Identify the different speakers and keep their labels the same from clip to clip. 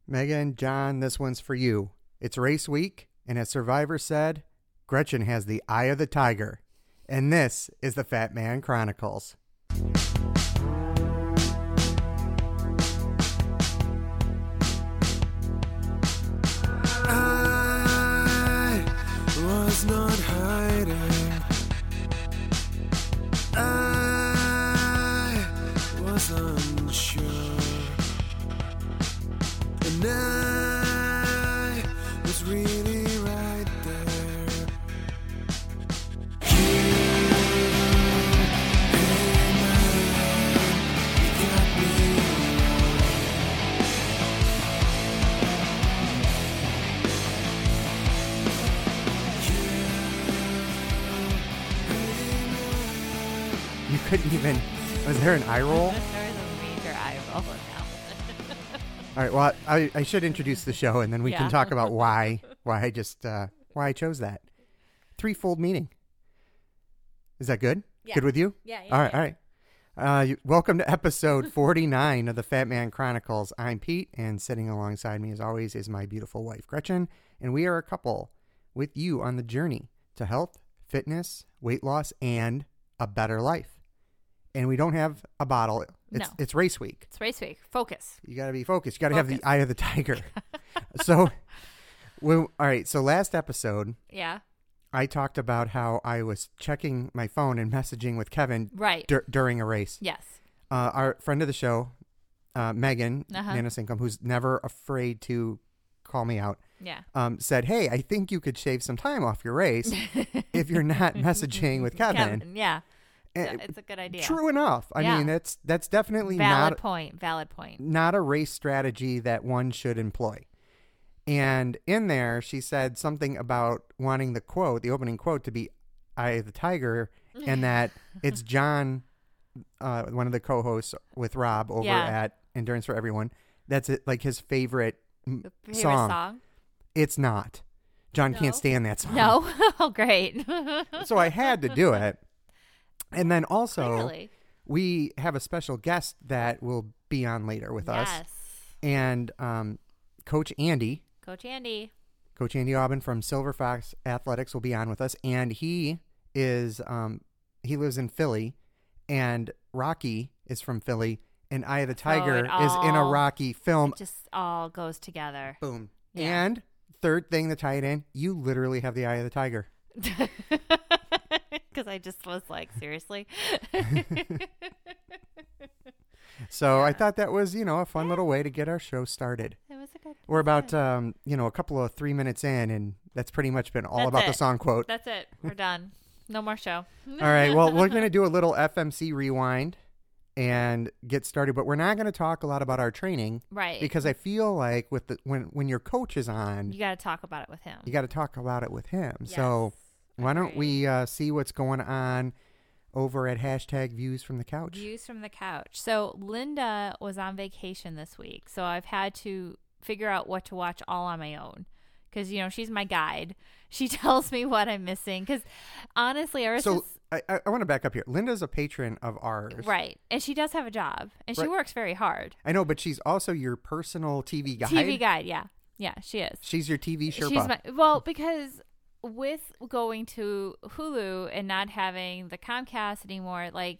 Speaker 1: Megan, John, this one's for you. It's race week, and as Survivor said, Gretchen has the eye of the tiger. And this is the Fat Man Chronicles.
Speaker 2: I was not hiding. I was unsure. And I was really right there. You, hey man, you got me
Speaker 1: You couldn't even... Was there an eye roll?
Speaker 3: There was a major eye roll in that one.
Speaker 1: All right, well, I should introduce the show, and then we can
Speaker 3: Yeah.
Speaker 1: talk about why I chose that. Threefold meaning. Is that good?
Speaker 3: Yeah.
Speaker 1: Good with you?
Speaker 3: Yeah.
Speaker 1: All right. Welcome to episode 49 of the Fat Man Chronicles. I'm Pete, and sitting alongside me, as always, is my beautiful wife, Gretchen, and we are a couple with you on the journey to health, fitness, weight loss, and a better life. And we don't have a bottle. It's race week.
Speaker 3: It's race week. Focus.
Speaker 1: You got to be focused. You got to have the eye of the tiger. So, all right. So last episode,
Speaker 3: Yeah.
Speaker 1: I talked about how I was checking my phone and messaging with Kevin
Speaker 3: Right.
Speaker 1: during a race.
Speaker 3: Yes.
Speaker 1: Our friend of the show, Megan Nanasinkum, who's never afraid to call me out,
Speaker 3: Yeah.
Speaker 1: said, "Hey, I think you could shave some time off your race if you're not messaging with Kevin."
Speaker 3: Yeah.
Speaker 1: And
Speaker 3: It's a good idea.
Speaker 1: True enough. I
Speaker 3: Yeah.
Speaker 1: mean, that's definitely
Speaker 3: Valid point.
Speaker 1: not a race strategy that one should employ. And in there, she said something about wanting the opening quote, to be "Eye of the Tiger," and that it's John, one of the co-hosts with Rob over at Endurance for Everyone. That's it, like his favorite song. It's not. John can't stand that song.
Speaker 3: No. Oh, great.
Speaker 1: So I had to do it. And then also,
Speaker 3: Clearly.
Speaker 1: we have a special guest that will be on later with us.
Speaker 3: Yes.
Speaker 1: And Coach Andy Aubin from Silver Fox Athletics will be on with us. And he is, he lives in Philly, and Rocky is from Philly, and Eye of the Tiger is in a Rocky film.
Speaker 3: It just all goes together.
Speaker 1: Boom.
Speaker 3: Yeah.
Speaker 1: And third thing to tie it in, you literally have the Eye of the Tiger.
Speaker 3: Because I just was like, seriously?
Speaker 1: So I thought that was, a fun little way to get our show started.
Speaker 3: It was a good.
Speaker 1: We're about, a couple of 3 minutes in, and that's pretty much been all about the song quote.
Speaker 3: That's it. We're done. No more show.
Speaker 1: All right. Well, we're going to do a little FMC rewind and get started, but we're not going to talk a lot about our training.
Speaker 3: Right.
Speaker 1: Because I feel like when your coach is on,
Speaker 3: You got to talk about it with him.
Speaker 1: you got to talk about it with him.
Speaker 3: Yes,
Speaker 1: So why don't
Speaker 3: agreed.
Speaker 1: we see what's going on over at #Views from the Couch?
Speaker 3: Views from the couch. So Linda was on vacation this week, so I've had to figure out what to watch all on my own. Because, she's my guide. She tells me what I'm missing. Because, honestly, ours
Speaker 1: So
Speaker 3: is...
Speaker 1: I want to back up here. Linda's a patron of ours.
Speaker 3: Right. And she does have a job. And she
Speaker 1: Right.
Speaker 3: works very hard.
Speaker 1: I know, but she's also your personal TV guide.
Speaker 3: TV guide, yeah. Yeah, she is.
Speaker 1: She's your TV Sherpa.
Speaker 3: Because with going to Hulu and not having the Comcast anymore, like,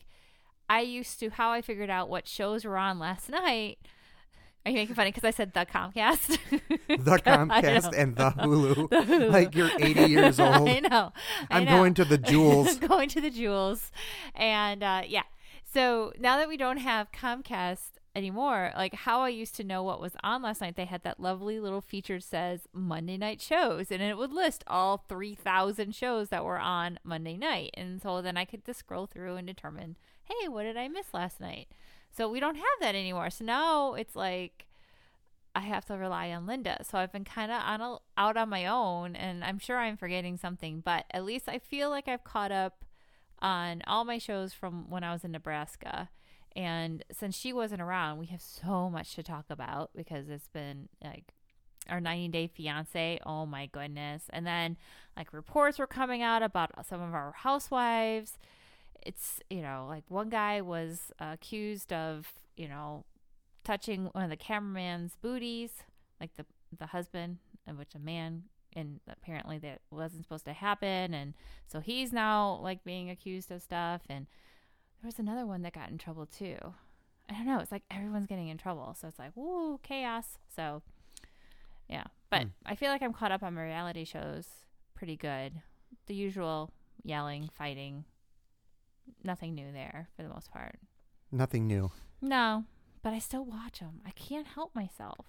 Speaker 3: how I figured out what shows were on last night. Are you making funny because I said the Comcast?
Speaker 1: The Comcast and the Hulu.
Speaker 3: The Hulu.
Speaker 1: Like you're 80 years old.
Speaker 3: I know.
Speaker 1: I'm going to the Jewels.
Speaker 3: Going to the Jewels. And yeah. So now that we don't have Comcast anymore, like how I used to know what was on last night, they had that lovely little feature that says Monday night shows, and it would list all 3,000 shows that were on Monday night. And so then I could just scroll through and determine, hey, what did I miss last night? So we don't have that anymore. So now it's like I have to rely on Linda. So I've been kind of out on my own, and I'm sure I'm forgetting something, but at least I feel like I've caught up on all my shows from when I was in Nebraska. And since she wasn't around, we have so much to talk about because it's been like our 90-day fiance. Oh my goodness. And then like reports were coming out about some of our housewives. It's, like one guy was accused of, touching one of the cameraman's booties like the husband, which a man, and apparently that wasn't supposed to happen, and so he's now like being accused of stuff. And there was another one that got in trouble too. I don't know. It's like everyone's getting in trouble, so it's like woo, chaos. So yeah, but I feel like I'm caught up on my reality shows pretty good. The usual yelling, fighting, nothing new there for the most part.
Speaker 1: Nothing new.
Speaker 3: No, but I still watch them. I can't help myself.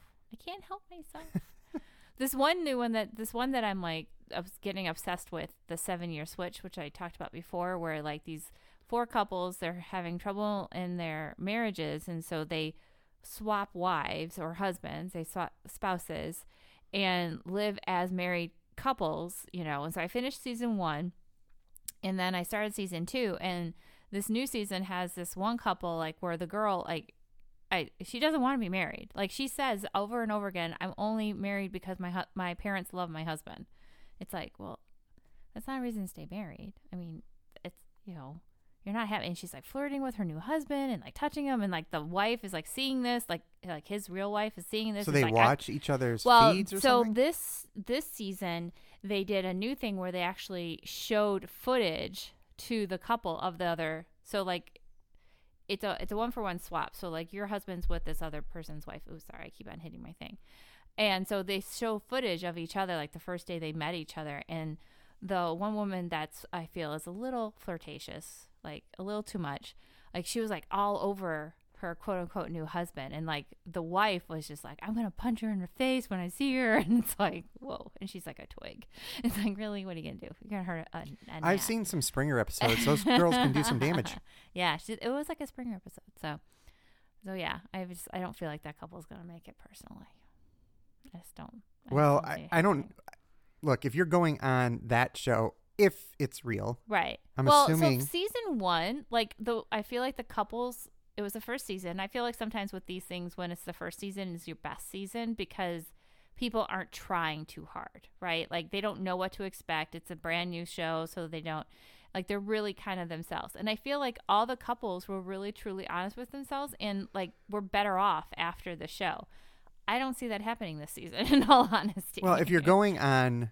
Speaker 3: This one that I'm like getting obsessed with, the 7-year switch, which I talked about before, where like these 4 couples, they're having trouble in their marriages, and so they swap wives or husbands, they swap spouses, and live as married couples, And so I finished season 1, and then I started season 2, and this new season has this one couple like where the girl she doesn't want to be married. Like she says over and over again, I'm only married because my parents love my husband. It's like, well, that's not a reason to stay married. I mean, it's, you're not having, and she's like flirting with her new husband and like touching him. And like the wife is like seeing this, like his real wife is seeing this.
Speaker 1: So
Speaker 3: it's
Speaker 1: they
Speaker 3: like,
Speaker 1: watch each other's feeds or something?
Speaker 3: So this season, they did a new thing where they actually showed footage to the couple of the other. So like, it's a 1-for-1 swap. So like your husband's with this other person's wife. Oh, sorry, I keep on hitting my thing. And so they show footage of each other, like the first day they met each other. And the one woman that's, I feel, is a little flirtatious, like a little too much. Like she was like all over her quote unquote new husband. And like the wife was just like, I'm going to punch her in her face when I see her. And it's like, whoa. And she's like a twig. It's like, really? What are you going to do? You're going to hurt a
Speaker 1: I've
Speaker 3: gnat.
Speaker 1: seen some Springer episodes. Those girls can do some damage.
Speaker 3: Yeah. It was like a Springer episode. So yeah, I don't feel like that couple is going to make it personally. I just don't.
Speaker 1: Well, I don't. Look, if you're going on that show, if it's real.
Speaker 3: Right.
Speaker 1: I'm assuming.
Speaker 3: So season 1, like I feel like the couples, it was the first season. I feel like sometimes with these things, when it's the first season, is your best season because people aren't trying too hard, right? Like they don't know what to expect. It's a brand new show, so they don't, like they're really kind of themselves. And I feel like all the couples were really truly honest with themselves and like were better off after the show. I don't see that happening this season, in all honesty.
Speaker 1: Well, if you're going on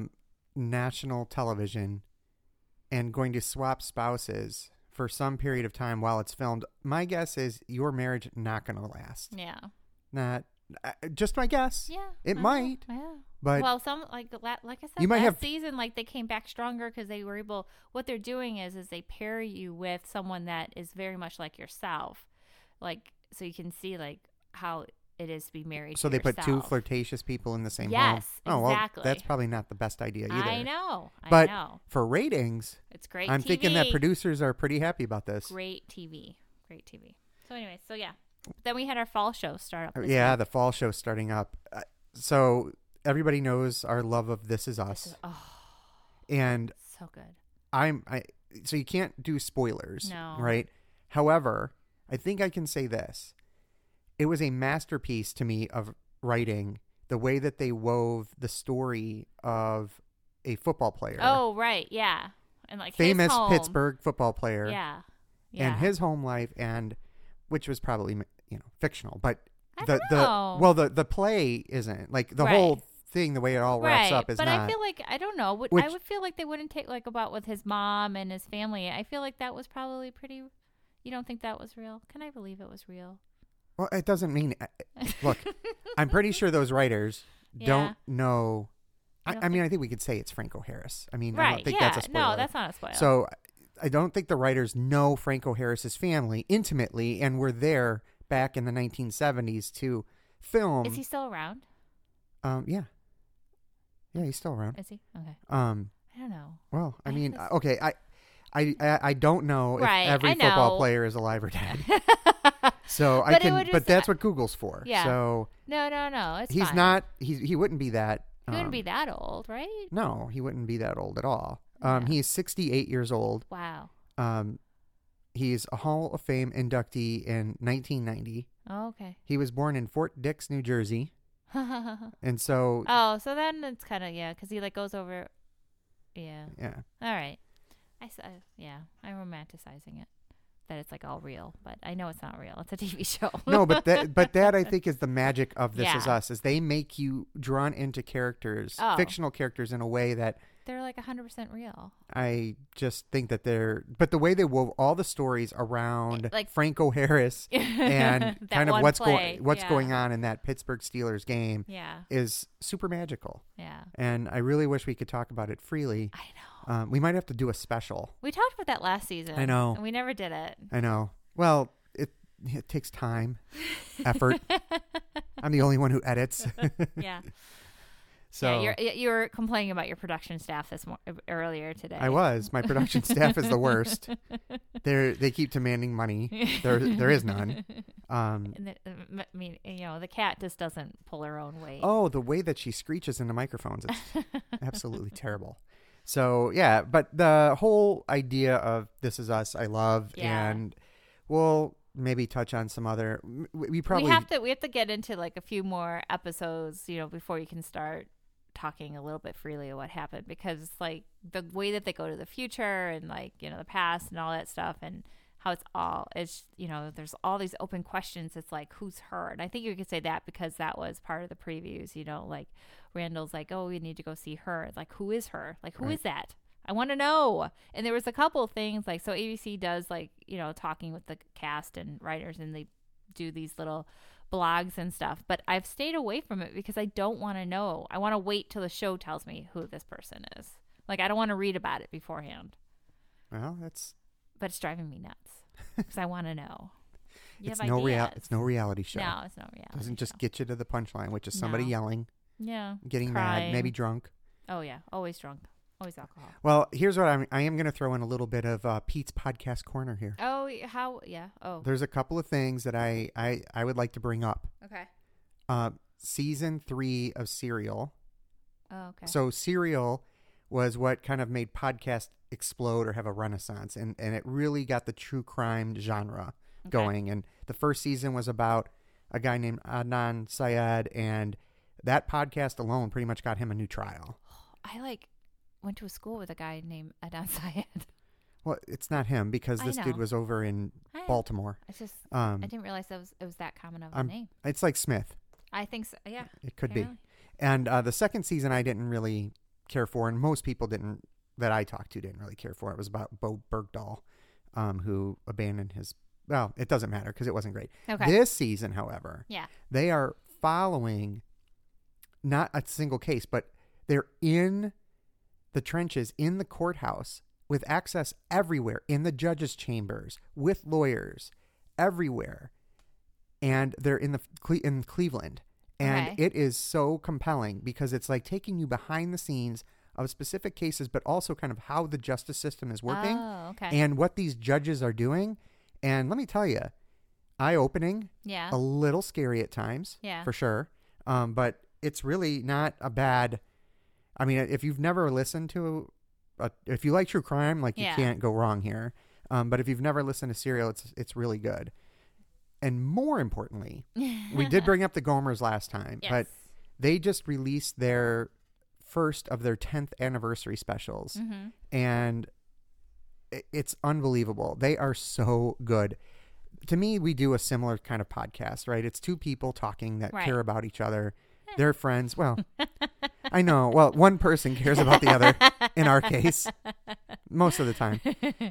Speaker 1: national television and going to swap spouses for some period of time while it's filmed, my guess is your marriage not going to last.
Speaker 3: Yeah.
Speaker 1: Not just my guess.
Speaker 3: Yeah.
Speaker 1: It might.
Speaker 3: Yeah.
Speaker 1: But
Speaker 3: well, some like I said,
Speaker 1: you might
Speaker 3: last
Speaker 1: have
Speaker 3: season, like they came back stronger because they were able. What they're doing is they pair you with someone that is very much like yourself, like so you can see like how it is to be married.
Speaker 1: So
Speaker 3: to
Speaker 1: they put 2
Speaker 3: yourself.
Speaker 1: flirtatious people in the same home.
Speaker 3: Yes,
Speaker 1: Oh, well,
Speaker 3: exactly.
Speaker 1: that's probably not the best idea either.
Speaker 3: I know.
Speaker 1: But
Speaker 3: I know.
Speaker 1: for ratings,
Speaker 3: It's great.
Speaker 1: I'm
Speaker 3: TV.
Speaker 1: thinking that producers are pretty happy about this.
Speaker 3: Great TV. So anyway, so yeah. Then we had our fall show start up. This
Speaker 1: Yeah,
Speaker 3: week.
Speaker 1: the fall show's starting up. So everybody knows our love of This Is Us. And
Speaker 3: So good.
Speaker 1: so you can't do spoilers,
Speaker 3: No.
Speaker 1: right? However, I think I can say this. It was a masterpiece to me of writing, the way that they wove the story of a football player.
Speaker 3: Oh, right. Yeah. And like
Speaker 1: famous
Speaker 3: his home.
Speaker 1: Pittsburgh football player.
Speaker 3: Yeah.
Speaker 1: And his home life, and which was probably fictional, but
Speaker 3: I don't know.
Speaker 1: the play isn't like the
Speaker 3: Right.
Speaker 1: whole thing. The way it all wraps up is
Speaker 3: but
Speaker 1: not.
Speaker 3: I feel like I don't know.
Speaker 1: Which-
Speaker 3: I would feel like they wouldn't take like about with his mom and his family. I feel like that was probably pretty. You don't think that was real? Can I believe it was real?
Speaker 1: Well, it doesn't mean. Look, I'm pretty sure those writers
Speaker 3: Yeah.
Speaker 1: don't know.
Speaker 3: You don't
Speaker 1: I mean, I think we could say it's Franco Harris. I mean, I
Speaker 3: Right.
Speaker 1: don't think
Speaker 3: Yeah.
Speaker 1: that's a spoiler.
Speaker 3: No, that's not a spoiler.
Speaker 1: So I don't think the writers know Franco Harris's family intimately and were there back in the 1970s to film.
Speaker 3: Is he still around?
Speaker 1: Yeah. Yeah, he's still around.
Speaker 3: Is he? Okay.
Speaker 1: I
Speaker 3: don't know.
Speaker 1: Well, I
Speaker 3: I
Speaker 1: mean,
Speaker 3: just-
Speaker 1: okay, I don't know
Speaker 3: Right,
Speaker 1: if every
Speaker 3: I
Speaker 1: football
Speaker 3: know.
Speaker 1: player is alive or dead. So
Speaker 3: But it would
Speaker 1: but
Speaker 3: just-
Speaker 1: that's what Google's for.
Speaker 3: Yeah.
Speaker 1: So
Speaker 3: No. It's
Speaker 1: he's
Speaker 3: fine.
Speaker 1: not. He wouldn't be that.
Speaker 3: He wouldn't be that old, right?
Speaker 1: No, he wouldn't be that old at all.
Speaker 3: Yeah.
Speaker 1: He's 68 years old.
Speaker 3: Wow.
Speaker 1: He's a Hall of Fame inductee in 1990.
Speaker 3: Oh, okay.
Speaker 1: He was born in Fort Dix, New Jersey, and so
Speaker 3: Oh, so then it's kind of because he like goes over. Yeah.
Speaker 1: yeah.
Speaker 3: All right. I'm romanticizing it. that it's like all real, but I know it's not real. It's a TV show.
Speaker 1: No, but that I think is the magic of This Is
Speaker 3: Yeah.
Speaker 1: Us, is they make you drawn into characters,
Speaker 3: Oh.
Speaker 1: fictional characters, in a way that
Speaker 3: They're like 100% real.
Speaker 1: I just think that but the way they wove all the stories around
Speaker 3: Like-
Speaker 1: Franco Harris and
Speaker 3: That
Speaker 1: kind of
Speaker 3: one
Speaker 1: what's
Speaker 3: play.
Speaker 1: what's
Speaker 3: Yeah.
Speaker 1: going on in that Pittsburgh Steelers game
Speaker 3: Yeah.
Speaker 1: is super magical.
Speaker 3: Yeah.
Speaker 1: And I really wish we could talk about it freely.
Speaker 3: I know.
Speaker 1: We might have to do a special.
Speaker 3: We talked about that last season.
Speaker 1: I know.
Speaker 3: And we never did it.
Speaker 1: I know. Well, it takes time, effort. I'm the only one who edits.
Speaker 3: Yeah.
Speaker 1: So
Speaker 3: yeah, you were complaining about your production staff earlier today.
Speaker 1: I was. My production staff is the worst. They keep demanding money. There is none.
Speaker 3: And I mean, the cat just doesn't pull her own weight.
Speaker 1: Oh, the way that she screeches into microphones, it's absolutely terrible. So, yeah, but the whole idea of This Is Us, I love,
Speaker 3: Yeah.
Speaker 1: and we'll maybe touch on some other. We probably
Speaker 3: we have to get into like a few more episodes, before you can start talking a little bit freely of what happened, because like the way that they go to the future and like the past and all that stuff, and how it's there's all these open questions. It's like, who's her? And I think you could say that because that was part of the previews. Like Randall's like, oh, we need to go see her. It's like, who is her? Like, who is that? I want to know. And there was a couple of things like, so ABC does like talking with the cast and writers, and they do these little blogs and stuff, but I've stayed away from it because I don't want to know. I want to wait till the show tells me who this person is. Like, I don't want to read about it beforehand.
Speaker 1: Well,
Speaker 3: But it's driving me nuts because I want to know. You
Speaker 1: it's
Speaker 3: have
Speaker 1: no
Speaker 3: ideas.
Speaker 1: it's no reality show.
Speaker 3: No, it's no reality.
Speaker 1: Doesn't just
Speaker 3: show.
Speaker 1: get you to the punchline, which is somebody
Speaker 3: No.
Speaker 1: yelling,
Speaker 3: Yeah.
Speaker 1: getting
Speaker 3: Crying.
Speaker 1: mad, maybe drunk.
Speaker 3: Oh yeah, always drunk, always alcohol.
Speaker 1: Well, here's what I am going to throw in a little bit of Pete's podcast corner here.
Speaker 3: Oh, how? Yeah. Oh.
Speaker 1: There's a couple of things that I would like to bring up.
Speaker 3: Okay.
Speaker 1: Season 3 of Serial.
Speaker 3: Oh, okay.
Speaker 1: So Serial was what kind of made podcasts explode or have a renaissance, and it really got the true crime genre going. And the first season was about a guy named Adnan Syed, and that podcast alone pretty much got him a new trial.
Speaker 3: I went to a school with a guy named Adnan Syed.
Speaker 1: Well, it's not him because
Speaker 3: I
Speaker 1: this dude
Speaker 3: know.
Speaker 1: was over in
Speaker 3: I know.
Speaker 1: Baltimore.
Speaker 3: It's just I
Speaker 1: Um,
Speaker 3: didn't realize it was that common of a
Speaker 1: I'm-
Speaker 3: name.
Speaker 1: it's like Smith.
Speaker 3: I think so. Yeah.
Speaker 1: It could be.
Speaker 3: apparently.
Speaker 1: And the second season I didn't really care for, and most people that I talked to didn't really care for. It was about Bo Bergdahl, who abandoned his. Well, it doesn't matter because it wasn't great.
Speaker 3: Okay.
Speaker 1: This season, however,
Speaker 3: Yeah.
Speaker 1: they are following not a single case, but they're in the trenches in the courthouse with access everywhere, in the judges' chambers, with lawyers everywhere. And they're in Cleveland. And
Speaker 3: Okay.
Speaker 1: it is so compelling because it's like taking you behind the scenes of specific cases, but also kind of how the justice system is working
Speaker 3: Oh, okay.
Speaker 1: and what these judges are doing. And let me tell you, eye-opening,
Speaker 3: yeah.
Speaker 1: a little scary at times,
Speaker 3: Yeah.
Speaker 1: for sure. But it's really not a bad. I mean, if you've never listened to, if you like true crime, like
Speaker 3: Yeah.
Speaker 1: you can't go wrong here. But if you've never listened to Serial, it's really good. And more importantly, we did bring up the Gomers last time,
Speaker 3: Yes.
Speaker 1: but they just released their first of their 10th anniversary specials,
Speaker 3: Mhm.
Speaker 1: and it's unbelievable. They are so good. To me, we do a similar kind of podcast, right? It's two people talking that
Speaker 3: Right.
Speaker 1: care about each other. They're friends. Well, I know. Well, one person cares about the other in our case, most of the time.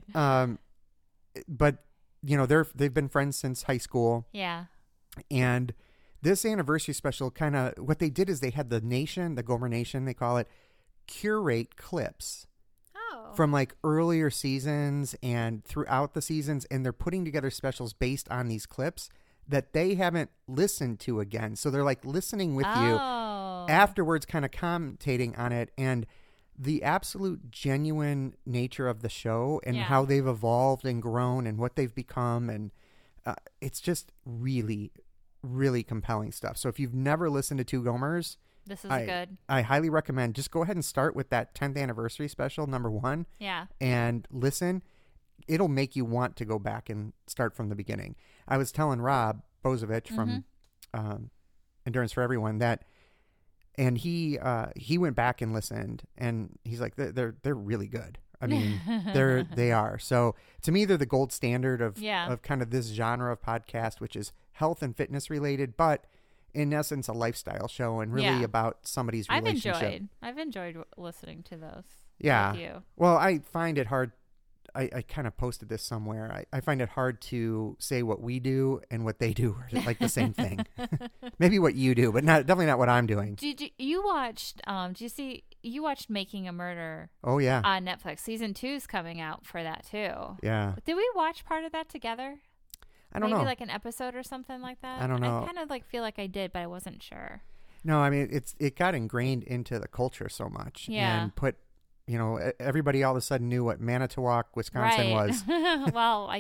Speaker 1: But they've been friends since high school,
Speaker 3: Yeah.
Speaker 1: and this anniversary special kind of what they did is they had the Gomer Nation, they call it, curate clips
Speaker 3: Oh.
Speaker 1: from like earlier seasons and throughout the seasons, and they're putting together specials based on these clips that they haven't listened to again. So they're like listening with you
Speaker 3: Oh.
Speaker 1: afterwards, kind of commentating on it, and the absolute genuine nature of the show and
Speaker 3: Yeah.
Speaker 1: how they've evolved and grown and what they've become. And it's just really, really compelling stuff. So if you've never listened to Two Gomers,
Speaker 3: This is
Speaker 1: I
Speaker 3: good.
Speaker 1: highly recommend just go ahead and start with that 10th anniversary special, number 1,
Speaker 3: Yeah.
Speaker 1: and listen. It'll make you want to go back and start from the beginning. I was telling Rob Bozovich from Endurance for Everyone that, and he went back and listened, and he's like, they're really good. I mean, they are. So to me, they're the gold standard of kind of this genre of podcast, which is health and fitness related, but in essence, a lifestyle show and really about somebody's relationship.
Speaker 3: I've enjoyed listening to those.
Speaker 1: Yeah.
Speaker 3: With you.
Speaker 1: Well, I find it hard. I kind of posted this somewhere. I find it hard to say what we do and what they do are like the same thing. Maybe what you do, but definitely not what I'm doing.
Speaker 3: You watched? You watched Making a Murder?
Speaker 1: Oh yeah,
Speaker 3: on Netflix. Season 2 is coming out for that too.
Speaker 1: Yeah.
Speaker 3: Did we watch part of that together?
Speaker 1: I don't know.
Speaker 3: Maybe like an episode or something like that.
Speaker 1: I don't know.
Speaker 3: I kind of like feel like I did, but I wasn't sure.
Speaker 1: No, I mean it got ingrained into the culture so much, and put. Everybody all of a sudden knew what Manitowoc, Wisconsin was.
Speaker 3: Well,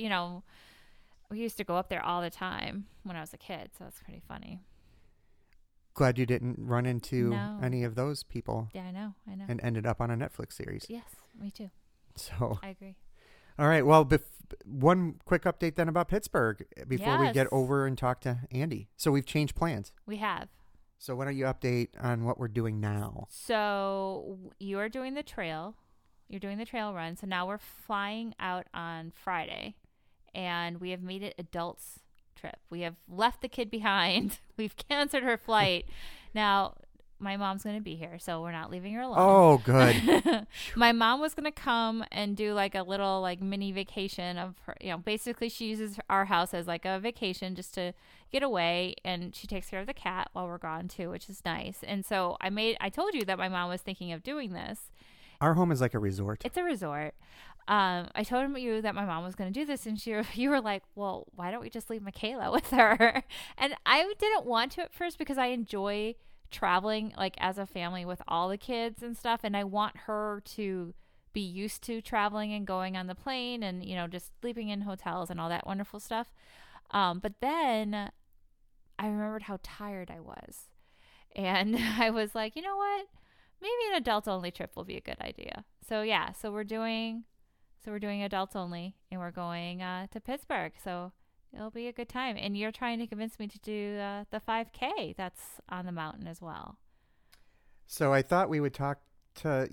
Speaker 3: we used to go up there all the time when I was a kid, so it's pretty funny.
Speaker 1: Glad you didn't run into any of those people.
Speaker 3: Yeah, I know.
Speaker 1: And ended up on a Netflix series.
Speaker 3: Yes, me too.
Speaker 1: So
Speaker 3: I agree.
Speaker 1: All right. Well, one quick update then about Pittsburgh before we get over and talk to Andy. So we've changed plans.
Speaker 3: We have.
Speaker 1: So why don't you update on what we're doing now?
Speaker 3: So you are doing the trail. You're doing the trail run. So now we're flying out on Friday, and we have made it adults trip. We have left the kid behind. We've canceled her flight. Now, my mom's going to be here, so we're not leaving her alone.
Speaker 1: Oh, good.
Speaker 3: My mom was going to come and do like a little like mini vacation of her, basically she uses our house as like a vacation just to get away, and she takes care of the cat while we're gone too, which is nice. And so I told you that my mom was thinking of doing this.
Speaker 1: Our home is like a resort.
Speaker 3: It's a resort. I told you that my mom was going to do this, and you were like, well, why don't we just leave Michaela with her? And I didn't want to at first because I enjoy traveling like as a family with all the kids and stuff, and I want her to be used to traveling and going on the plane and just sleeping in hotels and all that wonderful stuff. But then I remembered how tired I was, and I was like, you know what, maybe an adults only trip will be a good idea. So we're doing adults only, and we're going to Pittsburgh, so it'll be a good time. And you're trying to convince me to do the 5K that's on the mountain as well.
Speaker 1: So I thought we would talk to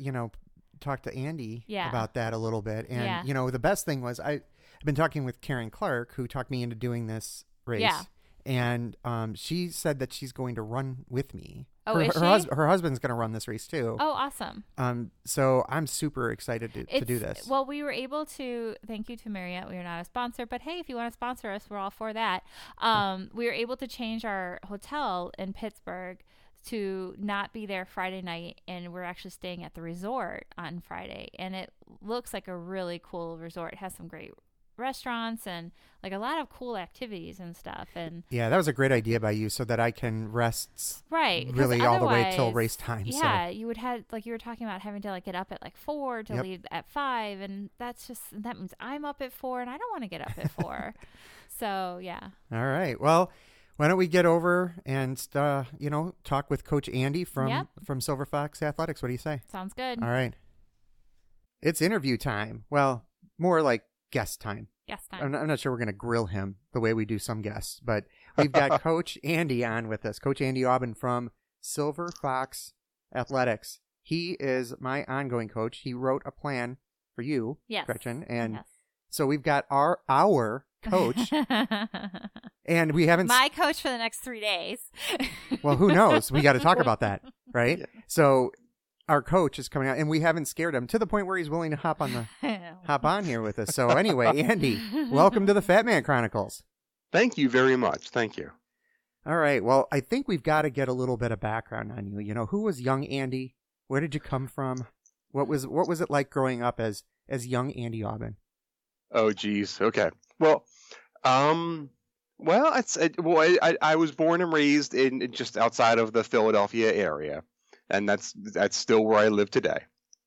Speaker 1: Andy about that a little bit. And, the best thing was I've been talking with Karen Clark, who talked me into doing this race. Yeah. And she said that she's going to run with me.
Speaker 3: Oh, is she?
Speaker 1: Her husband's going to run this race too.
Speaker 3: Oh, awesome.
Speaker 1: So I'm super excited to do this.
Speaker 3: Well, we were able to, thank you to Marriott. We are not a sponsor, but hey, if you want to sponsor us, we're all for that. We were able to change our hotel in Pittsburgh to not be there Friday night, and we're actually staying at the resort on Friday. And it looks like a really cool resort. It has some great restaurants and like a lot of cool activities and stuff. And
Speaker 1: yeah, that was a great idea by you, so that I can rest really all the way till race time.
Speaker 3: Yeah, you would have, like you were talking about, having to like get up at like 4 to leave at 5, and that means I'm up at 4 and I don't want to get up at 4. So yeah. All
Speaker 1: right. Well, why don't we get over and talk with Coach Andy from Silver Fox Athletics? What do you say?
Speaker 3: Sounds good.
Speaker 1: All right. It's interview time. Well, more like guest time.
Speaker 3: Guest time.
Speaker 1: I'm not sure we're going to grill him the way we do some guests, but we've got Coach Andy on with us. Coach Andy Aubin from Silver Fox Athletics. He is my ongoing coach. He wrote a plan for you, Gretchen, and so we've got our coach, and we haven't
Speaker 3: my coach for the next 3 days.
Speaker 1: Well, who knows? We got to talk about that, right? Yeah. So our coach is coming out, and we haven't scared him to the point where he's willing to hop on here with us. So anyway, Andy, welcome to the Fat Man Chronicles.
Speaker 4: Thank you very much. Thank you.
Speaker 1: All right. Well, I think we've got to get a little bit of background on you. Who was young Andy? Where did you come from? What was it like growing up as young Andy Aubin?
Speaker 4: Oh, geez. Okay. Well, I was born and raised in just outside of the Philadelphia area. And that's still where I live today.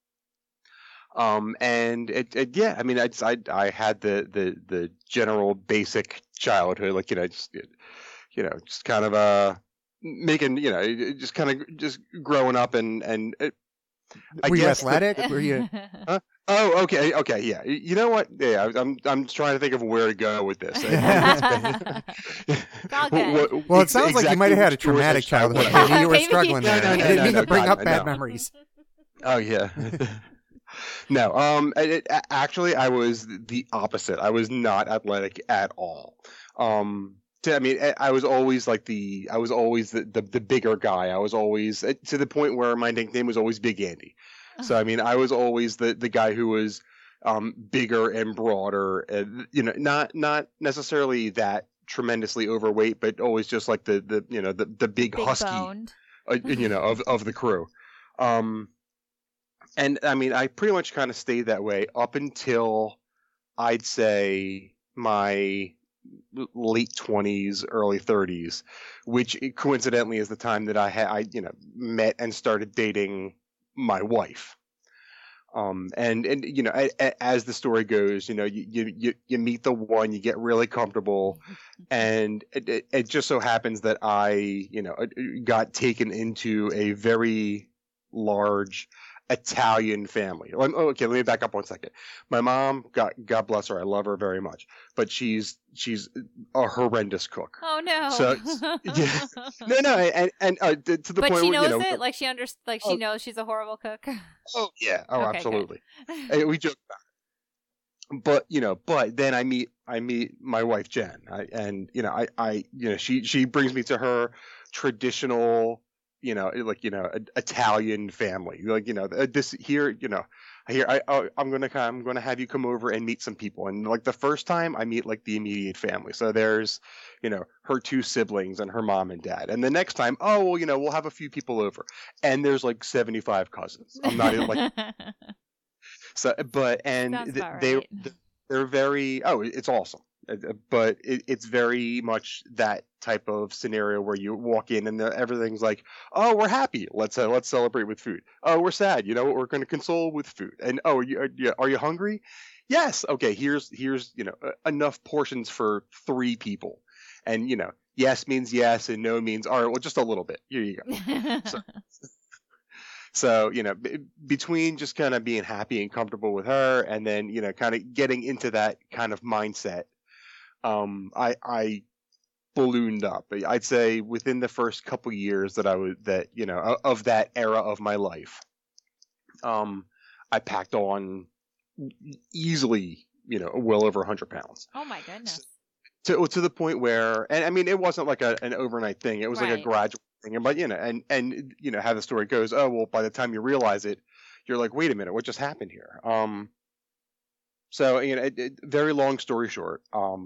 Speaker 4: And I had the general basic childhood, like, just kind of making, just growing up and
Speaker 1: were you athletic? Were you?
Speaker 4: Oh, okay, yeah. You know what? Yeah, I'm trying to think of where to go with this.
Speaker 1: Well, it sounds like you might have had a traumatic childhood. Maybe you were struggling there. I didn't mean to bring up bad memories.
Speaker 4: Oh yeah. No, actually, I was the opposite. I was not athletic at all. I mean, I was always I was always the bigger guy. I was always to the point where my nickname was always Big Andy. So I mean, I was always the guy who was bigger and broader, and not necessarily that tremendously overweight, but always just like the big husky,
Speaker 3: boned.
Speaker 4: of the crew. And I mean, I pretty much kind of stayed that way up until I'd say my late 20s, early 30s, which coincidentally is the time that I met and started dating my wife. And as the story goes, you meet the one, you get really comfortable, and it just so happens that I got taken into a very large Italian family. Okay, let me back up 1 second. My mom, God bless her, I love her very much, but she's a horrendous cook.
Speaker 3: Oh no!
Speaker 4: So yeah, no, and to the
Speaker 3: but
Speaker 4: point
Speaker 3: she
Speaker 4: where
Speaker 3: knows it. Like she knows she's a horrible cook.
Speaker 4: Oh yeah, oh
Speaker 3: Okay,
Speaker 4: absolutely. And we joke about it. But then I meet my wife Jen, she brings me to her traditional, Italian family. This here, I'm gonna have you come over and meet some people. And like the first time I meet like the immediate family. So there's, her two siblings and her mom and dad. And the next time, we'll have a few people over. And there's like 75 cousins. I'm not even like so, but and
Speaker 3: Sounds about
Speaker 4: they
Speaker 3: right.
Speaker 4: they're very it's awesome. But it's very much that type of scenario where you walk in and everything's like, oh, we're happy, let's celebrate with food. Oh, we're sad, we're going to console with food. And are you hungry? Yes. Okay. Here's enough portions for 3 people. And yes means yes, and no means all right. Well, just a little bit. Here you go. So, between just kind of being happy and comfortable with her, and then kind of getting into that kind of mindset. I ballooned up. I'd say within the first couple years that of that era of my life, I packed on easily, well over 100 pounds.
Speaker 3: Oh my goodness!
Speaker 4: To the point where, and I mean, it wasn't like an overnight thing. It was like a
Speaker 3: Right.
Speaker 4: gradual thing. But and how the story goes. Oh well, by the time you realize it, you're like, wait a minute, what just happened here? So very long story short,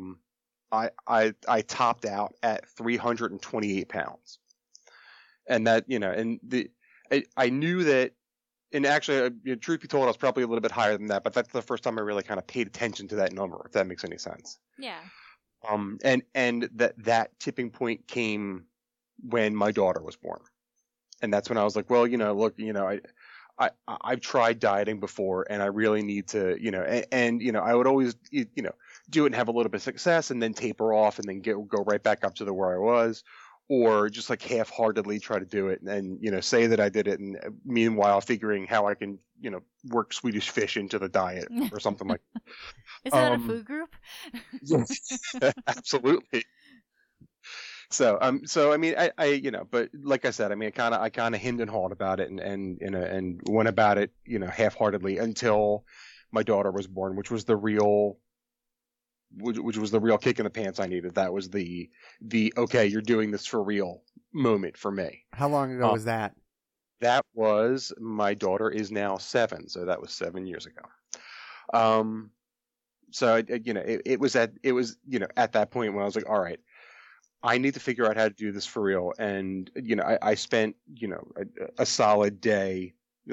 Speaker 4: I topped out at 328 pounds, and that I knew that, and actually, truth be told, I was probably a little bit higher than that, but that's the first time I really kind of paid attention to that number, if that makes any sense.
Speaker 3: Yeah.
Speaker 4: And that tipping point came when my daughter was born, and that's when I was like, well, look, I've tried dieting before, and I really need to, I would always, do it and have a little bit of success, and then taper off, and then go right back up to where I was, or just like half-heartedly try to do it, and say that I did it, and meanwhile figuring how I can, work Swedish fish into the diet or something like.
Speaker 3: Is that a food group?
Speaker 4: Yes, absolutely. So I mean, but like I said, I mean, I kind of hemmed and hawed about it, and went about it, half-heartedly until my daughter was born, which was the real kick in the pants I needed. That was the okay, you're doing this for real moment for me.
Speaker 1: How long ago was that?
Speaker 4: That was, my daughter is now 7, so that was 7 years ago. So it was at that point when I was like, all right, I need to figure out how to do this for real. And, I spent, a solid day.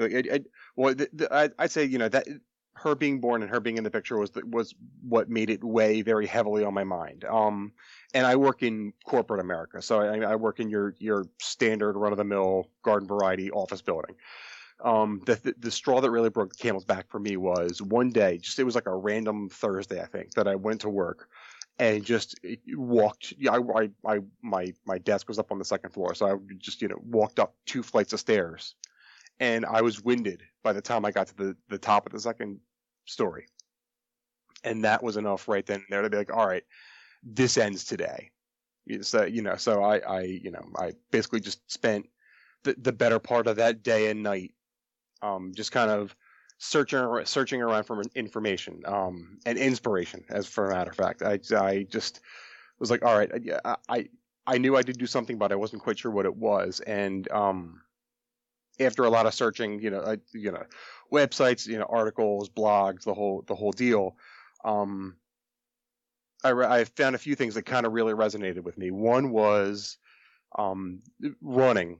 Speaker 4: I'd say, that her being born and her being in the picture was what made it weigh very heavily on my mind. And I work in corporate America. So I work in your standard run of the mill garden variety office building. The straw that really broke the camel's back for me was one day, it was like a random Thursday, I think, that I went to work. And just walked. My desk was up on the second floor, so I just walked up 2 flights of stairs, and I was winded by the time I got to the top of the second story, and that was enough right then and there to be like, all right, this ends today. So so I basically just spent the better part of that day and night, just kind of searching around for information, and inspiration. As for a matter of fact, I just was like, all right, I knew I did do something, but I wasn't quite sure what it was. And after a lot of searching, websites, articles, blogs, the whole deal, I found a few things that kind of really resonated with me. One was running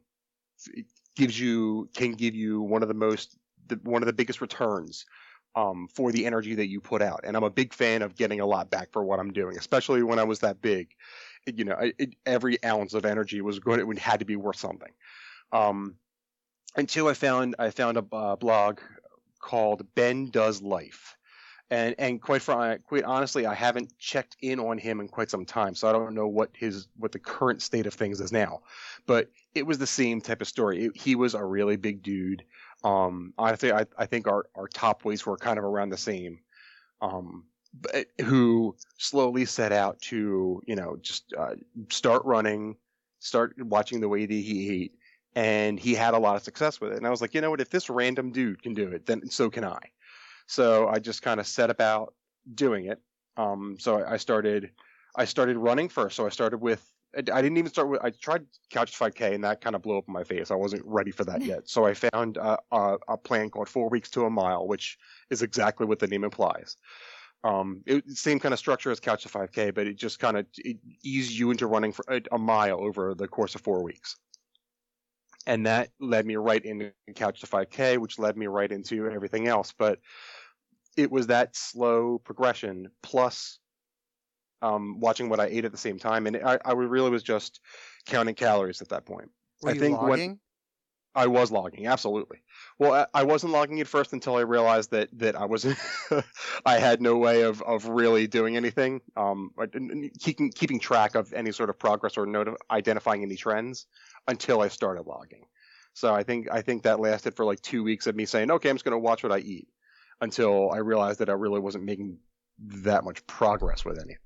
Speaker 4: can give you one of the biggest returns for the energy that you put out. And I'm a big fan of getting a lot back for what I'm doing, especially when I was that big. Every ounce of energy it had to be worth something. Until I found a blog called Ben Does Life. And quite honestly, I haven't checked in on him in quite some time, so I don't know what the current state of things is now. But it was the same type of story. He was a really big dude. I think our top weights were kind of around the same. But who slowly set out to just start running, start watching the way that he ate, and he had a lot of success with it. And I was like, you know what? If this random dude can do it, then so can I. So I just kind of set about doing it. So I started running first. So I started with, I didn't even start with, I tried Couch to 5K and that kind of blew up in my face. I wasn't ready for that yet. So I found a plan called 4 weeks to a mile, which is exactly what the name implies. Same kind of structure as Couch to 5K, but it just kind of eased you into running for a mile over the course of 4 weeks. And that led me right into Couch to 5K, which led me right into everything else. But it was that slow progression plus watching what I ate at the same time. And I really was just counting calories at that point.
Speaker 1: Were you logging?
Speaker 4: I was logging, absolutely. Well, I wasn't logging at first until I realized that I wasn't. I had no way of really doing anything, keeping track of any sort of progress or identifying any trends until I started logging. So I think that lasted for like 2 weeks of me saying, okay, I'm just going to watch what I eat, until I realized that I really wasn't making that much progress with any.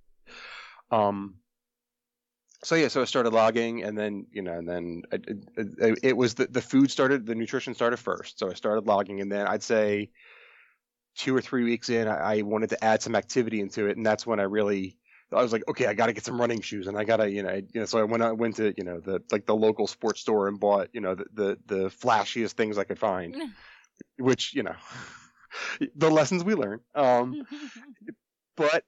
Speaker 4: So I started logging, and then it was the food started, the nutrition started first. So I started logging, and then I'd say 2 or 3 weeks in, I wanted to add some activity into it, and that's when I was like, okay, I got to get some running shoes, and I got to, so I went to, the local sports store and bought, the flashiest things I could find, which, the lessons we learned. But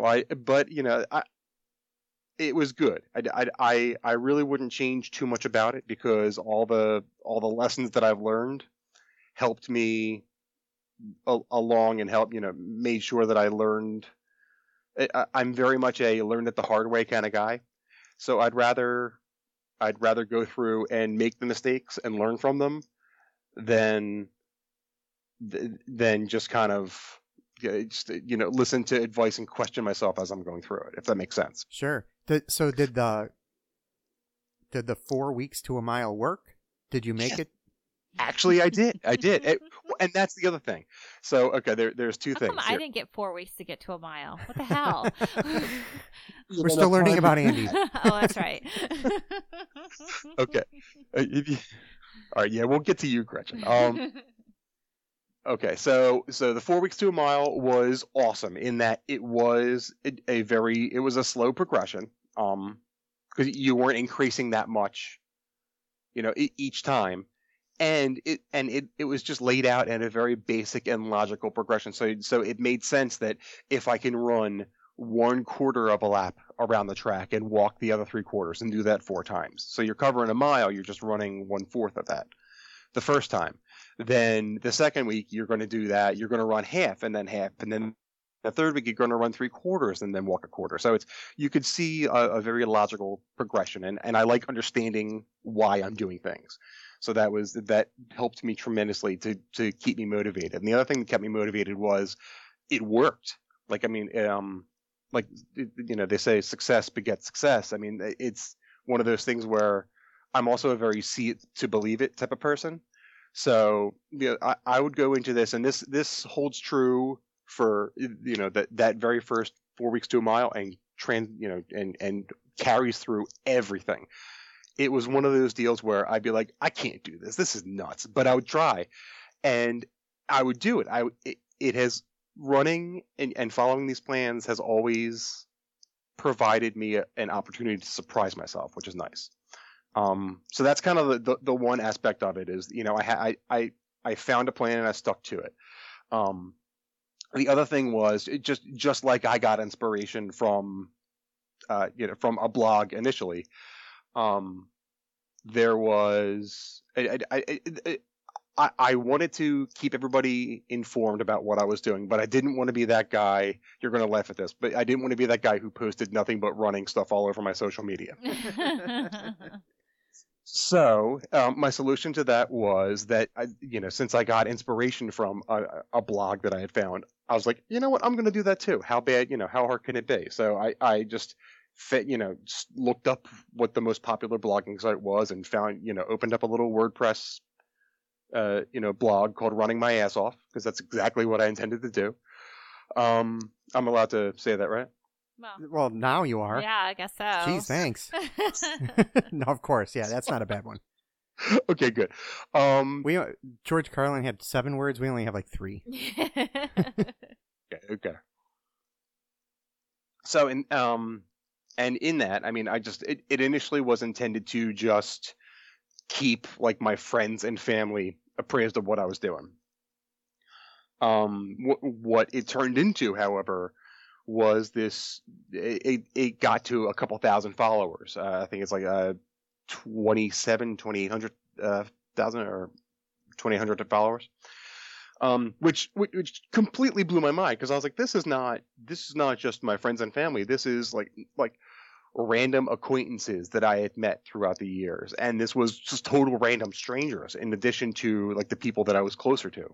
Speaker 4: it was good. I really wouldn't change too much about it, because all the lessons that I've learned helped me along, and made sure that I learned. I'm very much a learn it the hard way kind of guy. So I'd rather go through and make the mistakes and learn from them than just kind of listen to advice and question myself as I'm going through it, if that makes sense.
Speaker 1: Sure. So did the 4 weeks to a mile work? Did you make it?
Speaker 4: Actually, I did. And that's the other thing. So, okay, there's two things.
Speaker 3: I didn't get 4 weeks to get to a mile. What the hell?
Speaker 1: We're still learning about Andy.
Speaker 3: Oh, that's right.
Speaker 4: Okay. All right, yeah, we'll get to you, Gretchen. Okay, so the 4 weeks to a mile was awesome in that it was a slow progression, because you weren't increasing that much, each time, and it was just laid out in a very basic and logical progression. So it made sense that if I can run 1/4 of a lap around the track and walk the other 3/4 and do that 4 times, so you're covering a mile, you're just running 1/4 of that the first time. Then the second week, you're going to do that. You're going to run half, and then the third week, you're going to run 3/4 and then walk 1/4. So you could see a very logical progression, and I like understanding why I'm doing things. So that helped me tremendously to keep me motivated. And the other thing that kept me motivated was it worked. Like, I mean, they say success begets success. I mean, it's one of those things where I'm also a very see it to believe it type of person. So I would go into this, and this holds true for that very first 4 weeks to a mile, and and carries through everything. It was one of those deals where I'd be like, I can't do this. This is nuts, but I would try, and I would do it. It has running and following these plans has always provided me an opportunity to surprise myself, which is nice. So that's kind of the one aspect of it is, you know, I found a plan and I stuck to it. The other thing was just like I got inspiration from, you know, from a blog initially. There was I wanted to keep everybody informed about what I was doing, but I didn't want to be that guy. You're going to laugh at this, but I didn't want to be that guy who posted nothing but running stuff all over my social media. So my solution to that was that, you know, since I got inspiration from a blog that I had found, I was like, you know what, I'm going to do that too. How bad, you know, how hard can it be? So I just you know, just looked up what the most popular blogging site was and found, you know, opened up a little WordPress, you know, blog called Running My Ass Off, because that's exactly what I intended to do. I'm allowed to say that, right?
Speaker 1: Well, now you are.
Speaker 3: Yeah, I guess so.
Speaker 1: Geez, thanks. No, of course. Yeah, that's not a bad one.
Speaker 4: Okay, good.
Speaker 1: George Carlin had 7 words. We only have like 3.
Speaker 4: Okay. So and in that, I mean, it initially was intended to just keep like my friends and family appraised of what I was doing. What it turned into, however, was this. It got to a couple thousand followers. I think it's like 2,800 thousand or 2,800 followers. Which completely blew my mind, because I was like, this is not just my friends and family. This is like random acquaintances that I had met throughout the years, and this was just total random strangers in addition to like the people that I was closer to.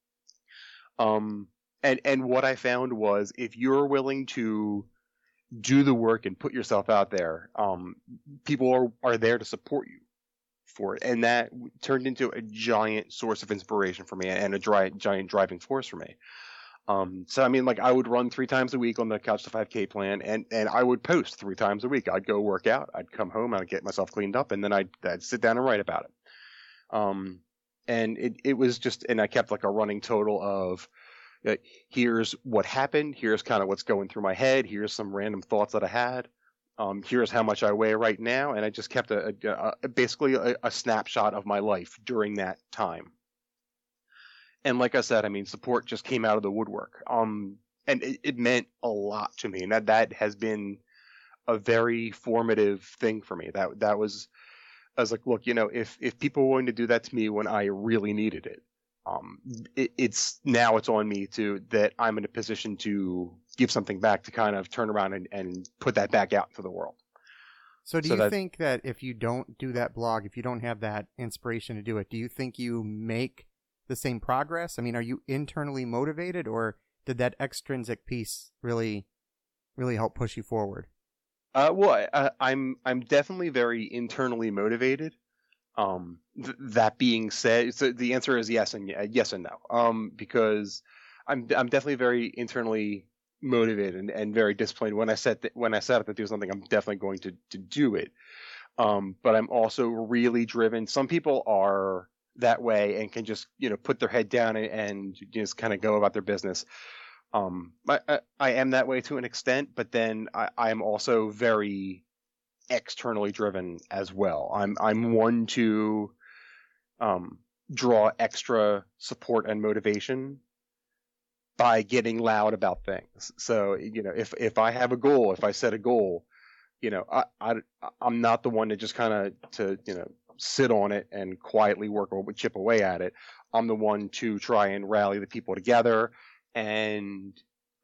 Speaker 4: And what I found was, if you're willing to do the work and put yourself out there, people are there to support you for it, and that turned into a giant source of inspiration for me and a giant driving force for me. So I mean, like, I would run 3 times a week on the Couch to 5K plan, and I would post 3 times a week. I'd go work out, I'd come home, I'd get myself cleaned up, and then I'd sit down and write about it. And it was just, and I kept like a running total of, here's what happened, here's kind of what's going through my head, here's some random thoughts that I had. Here's how much I weigh right now, and I just kept basically a snapshot of my life during that time. And like I said, I mean, support just came out of the woodwork. And it meant a lot to me, and that has been a very formative thing for me. That was, I was like, look, you know, if people were going to do that to me when I really needed it, it's on me that I'm in a position to give something back, to kind of turn around and put that back out into the world.
Speaker 1: So do you think that if you don't do that blog, if you don't have that inspiration to do it, do you think you make the same progress? I mean, are you internally motivated, or did that extrinsic piece really help push you forward?
Speaker 4: Well, I'm definitely very internally motivated. That being said, so the answer is yes and no. Because I'm definitely very internally motivated and very disciplined. When I set out to do something, I'm definitely going to do it. But I'm also really driven. Some people are that way and can just, you know, put their head down and just kind of go about their business. I am that way to an extent, but then I'm also very externally driven as well. I'm one to draw extra support and motivation by getting loud about things. So, you know, if I have a goal, if I set a goal, you know, I'm not the one to just kind of to, you know, sit on it and quietly work or chip away at it. I'm the one to try and rally the people together and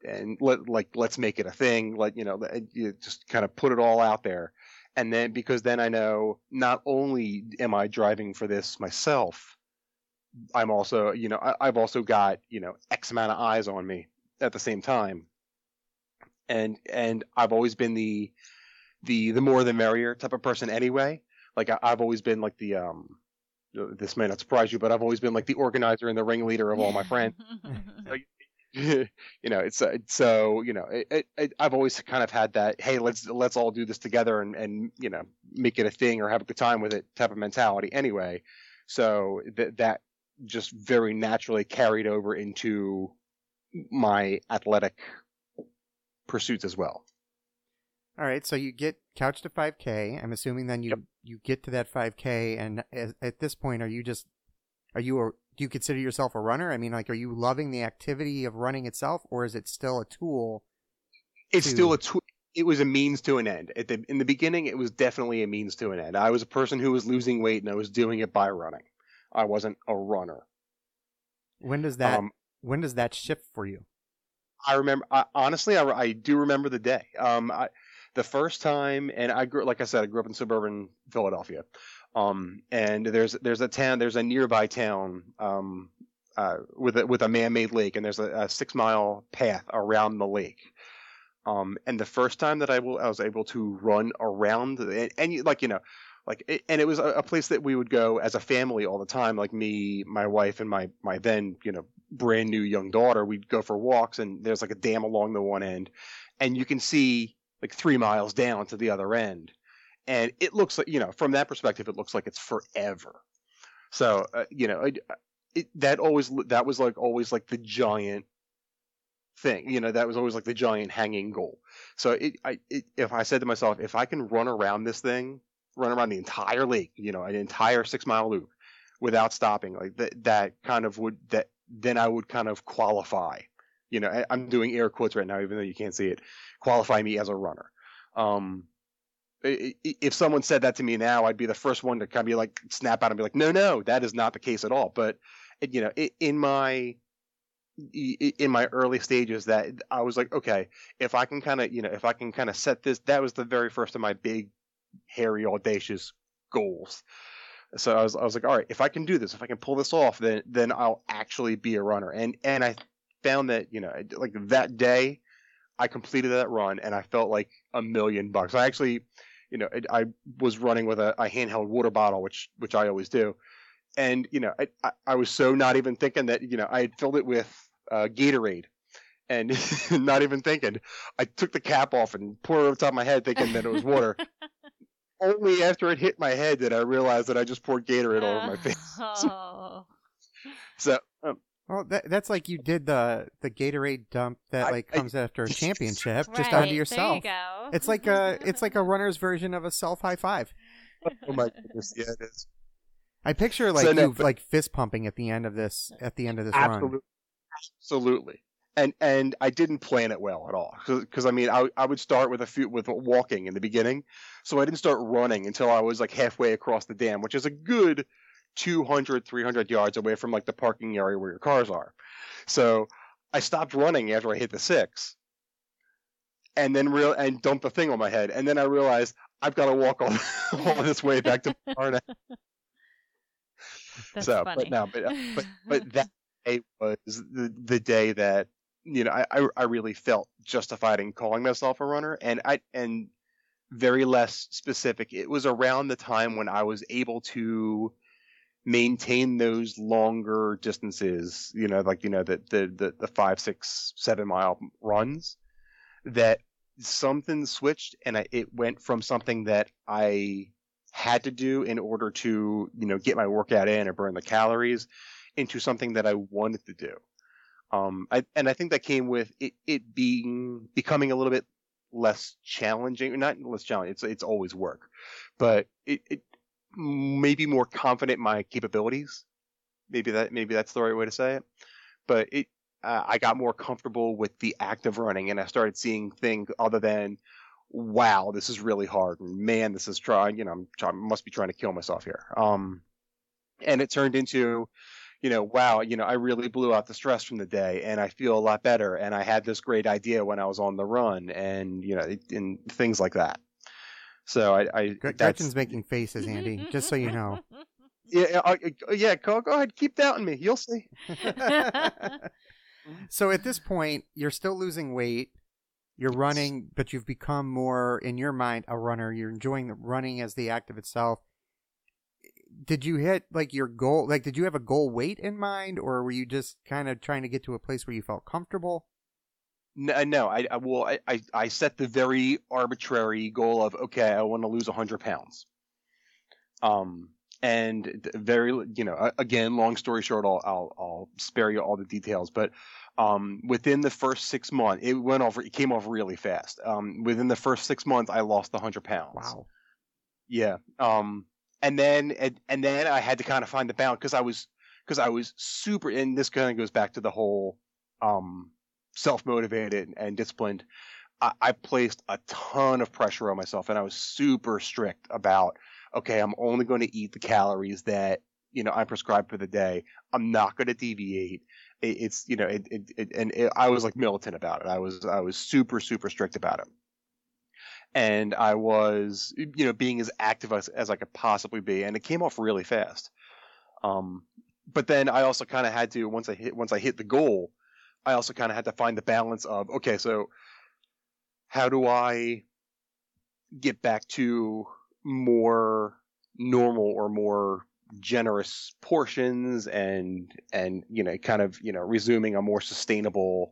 Speaker 4: let's make it a thing. You just kind of put it all out there. And then, because then I know not only am I driving for this myself, I'm also, you know, I've also got, you know, X amount of eyes on me at the same time. And I've always been the more the merrier type of person anyway. Like I've always been like this may not surprise you, but I've always been like the organizer and the ringleader of all my friends. You know, it's so, you know, I've always kind of had that, hey, let's all do this together and you know, make it a thing or have a good time with it type of mentality anyway. So that just very naturally carried over into my athletic pursuits as well.
Speaker 1: All right, so you get couch to 5K. I'm assuming then you get to that 5K, and at this point, do you consider yourself a runner? I mean, like, are you loving the activity of running itself, or is it still a tool?
Speaker 4: It's still a tool. It was a means to an end. In the beginning, it was definitely a means to an end. I was a person who was losing weight, and I was doing it by running. I wasn't a runner.
Speaker 1: When does that shift for you?
Speaker 4: I remember, honestly, I do remember the day. The first time, and like I said, I grew up in suburban Philadelphia. And there's a nearby town, with a man-made lake, and there's a 6-mile path around the lake. And the first time that I was able to run around, and and it was a place that we would go as a family all the time, like me, my wife, and my then, brand new young daughter. We'd go for walks, and there's like a dam along the one end, and you can see like 3 miles down to the other end. And it looks like, from that perspective, it looks like it's forever. So, that was like always like the giant thing, that was always like the giant hanging goal. So if I said to myself, if I can run around this thing, run around the entire lake, an entire 6-mile loop without stopping, like then I would kind of qualify. I'm doing air quotes right now, even though you can't see it. Qualify me as a runner. If someone said that to me now, I'd be the first one to kind of be like, snap out and be like, no, that is not the case at all. But in my early stages, that I was like, okay, if I can kind of set this, that was the very first of my big, hairy, audacious goals. So I was like, all right, if I can do this, if I can pull this off, then I'll actually be a runner. And I found that, like that day, I completed that run, and I felt like $1,000,000. I actually, I was running with a handheld water bottle, which I always do. And, I was so not even thinking that, I had filled it with Gatorade, and not even thinking. I took the cap off and poured it over the top of my head thinking that it was water. Only after it hit my head did I realize that I just poured Gatorade all over my face.
Speaker 3: Oh.
Speaker 4: So,
Speaker 1: well, that's like you did the Gatorade dump that comes after a championship, just
Speaker 3: Right,
Speaker 1: onto yourself.
Speaker 3: There you go.
Speaker 1: It's like a runner's version of a self high five.
Speaker 4: oh my goodness, yeah, it is.
Speaker 1: I picture like fist pumping at the end of this run.
Speaker 4: Absolutely. And I didn't plan it well at all, because I mean I would start with walking in the beginning, so I didn't start running until I was like halfway across the dam, which is a good 200-300 yards away from like the parking area where your cars are. So I stopped running after I hit the 6, and then dumped the thing on my head, and then I realized I've got to walk all this way back to my car now.
Speaker 3: That's
Speaker 4: so,
Speaker 3: funny.
Speaker 4: but that day was the day that I really felt justified in calling myself a runner, and very less specific. It was around the time when I was able to maintain those longer distances, the 5, 6, 7 mile runs, that something switched, and it went from something that I had to do in order to, get my workout in or burn the calories, into something that I wanted to do. I think that came with it becoming a little bit less challenging, not less challenging. It's always work, but it maybe more confident in my capabilities. Maybe that's the right way to say it. But I got more comfortable with the act of running, and I started seeing things other than, wow, this is really hard, and man, this is must be trying to kill myself here. And it turned into, wow, I really blew out the stress from the day, and I feel a lot better, and I had this great idea when I was on the run, and and things like that. So
Speaker 1: Gretchen's making faces, Andy, just so you know.
Speaker 4: Yeah, go ahead, keep doubting me, you'll see.
Speaker 1: So at this point, you're still losing weight. You're running, but you've become more, in your mind, a runner. You're enjoying the running as the act of itself. Did you hit like your goal? Like, did you have a goal weight in mind, or were you just kind of trying to get to a place where you felt comfortable?
Speaker 4: No. I set the very arbitrary goal of, okay, I want to lose 100 pounds. very, again, long story short, I'll spare you all the details, but within the first 6 months, it came off really fast. Within the first 6 months, I lost 100 pounds.
Speaker 1: Wow.
Speaker 4: Yeah. And then I had to kind of find the balance because I was super, and this kind of goes back to the whole self-motivated and disciplined. I placed a ton of pressure on myself, and I was super strict about, okay, I'm only going to eat the calories that, I prescribed for the day. I'm not going to deviate. I was like militant about it. I was super, super strict about it. And I was, being as active as I could possibly be, and it came off really fast. But then I also kind of had to, once I hit the goal, I also kind of had to find the balance of, okay, so how do I get back to more normal or more generous portions and resuming a more sustainable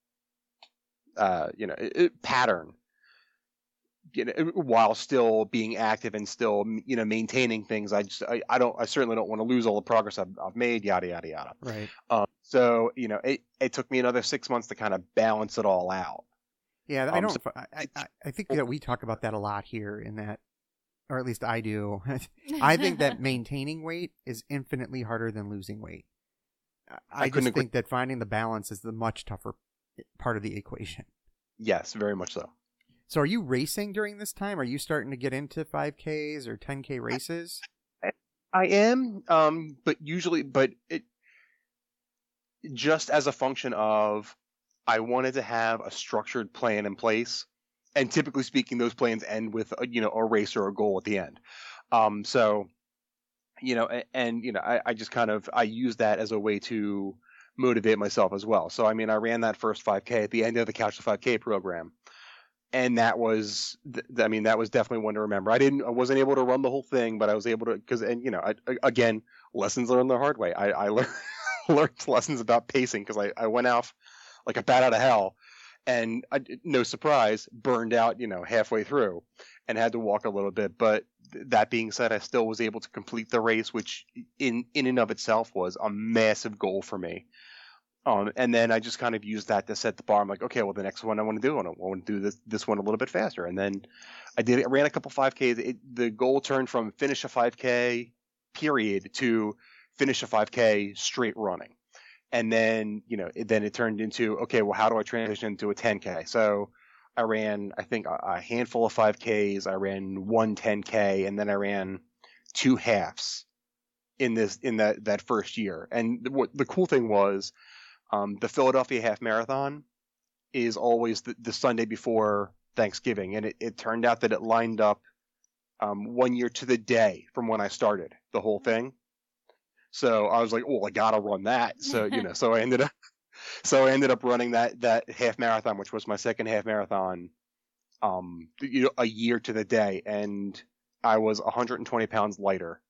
Speaker 4: pattern, while still being active and still maintaining things. I certainly don't want to lose all the progress I've made, yada yada yada.
Speaker 1: Right.
Speaker 4: So it took me another 6 months to kind of balance it all out.
Speaker 1: Yeah, I think that we talk about that a lot here in that, or at least I do. I think that maintaining weight is infinitely harder than losing weight. I just think that finding the balance is the much tougher part of the equation.
Speaker 4: Yes, very much so.
Speaker 1: So are you racing during this time? Are you starting to get into 5Ks or 10K races?
Speaker 4: I am, but it just as a function of, I wanted to have a structured plan in place, and typically speaking, those plans end with a race or a goal at the end. I just I use that as a way to motivate myself as well. So I ran that first 5K at the end of the Couch to 5K program, and that was that was definitely one to remember. I wasn't able to run the whole thing, but I was able to again, lessons learned the hard way. I learned lessons about pacing because I went off like a bat out of hell, and no surprise, burned out, halfway through, and had to walk a little bit. But that being said, I still was able to complete the race, which in and of itself was a massive goal for me. And then I just kind of used that to set the bar. I'm like, okay, well, the next one I want to do this one a little bit faster. And then I ran a couple 5Ks. The goal turned from finish a 5K period to finish a 5K straight running. And then, then it turned into, okay, well, how do I transition into a 10K? So I ran, I think, a handful of 5Ks. I ran one 10K, and then I ran 2 halves in that first year. And the cool thing was, the Philadelphia Half Marathon is always the Sunday before Thanksgiving. And it turned out that it lined up 1 year to the day from when I started the whole thing. So I was like, oh, I gotta run that. So, so I ended up running that half marathon, which was my second half marathon, a year to the day. And I was 120 pounds lighter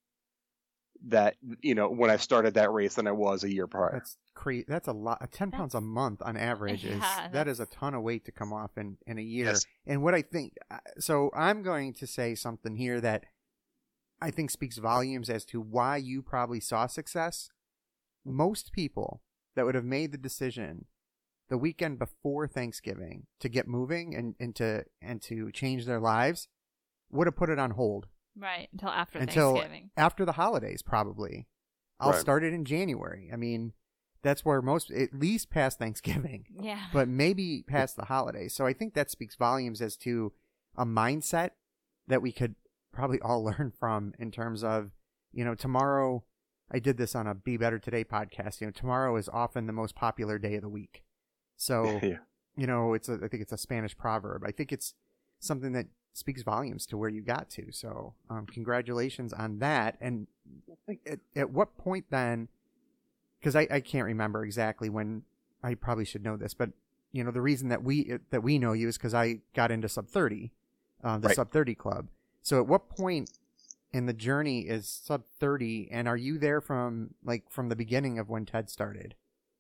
Speaker 4: when I started that race than I was a year prior.
Speaker 1: That's crazy. That's a lot. 10 pounds a month on average that is a ton of weight to come off in a year.
Speaker 4: Yes.
Speaker 1: And what I think, so I'm going to say something here that I think speaks volumes as to why you probably saw success. Most people that would have made the decision the weekend before Thanksgiving to get moving and to change their lives would have put it on hold.
Speaker 3: Right, until after Thanksgiving.
Speaker 1: After the holidays, probably. I'll
Speaker 4: Right.
Speaker 1: start it in January. That's where at least past Thanksgiving.
Speaker 3: Yeah.
Speaker 1: But maybe past the holidays. So I think that speaks volumes as to a mindset that we could probably all learn from in terms of, tomorrow, I did this on a Be Better Today podcast, tomorrow is often the most popular day of the week. So,
Speaker 4: Yeah.
Speaker 1: I think it's a Spanish proverb. I think it's something that speaks volumes to where you got to. So, congratulations on that. And at what point then, because I can't remember exactly when, I probably should know this, but, the reason that we know you is because I got into Sub 30, the
Speaker 4: Right.
Speaker 1: Sub 30 Club. So at what point in the journey is Sub 30, and are you there from the beginning of when Ted started?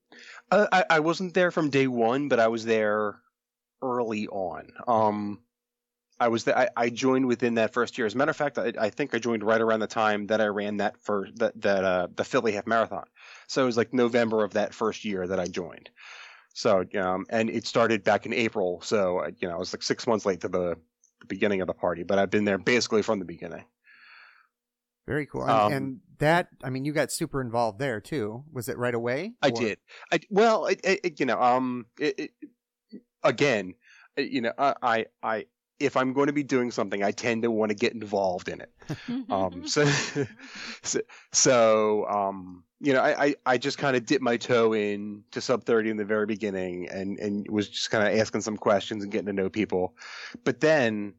Speaker 4: I wasn't there from day one, but I was there early on. I joined within that first year. As a matter of fact, I think I joined right around the time that I ran the Philly half marathon. So it was like November of that first year that I joined. So and it started back in April. So I was like 6 months late to the beginning of the party, but I've been there basically from the beginning.
Speaker 1: Very cool. And that, I mean, you got super involved there too. Was it right away?
Speaker 4: I
Speaker 1: or-
Speaker 4: did. Again, I if I'm going to be doing something, I tend to want to get involved in it. I just kind of dipped my toe in to Sub 30 in the very beginning and was just kind of asking some questions and getting to know people. But then,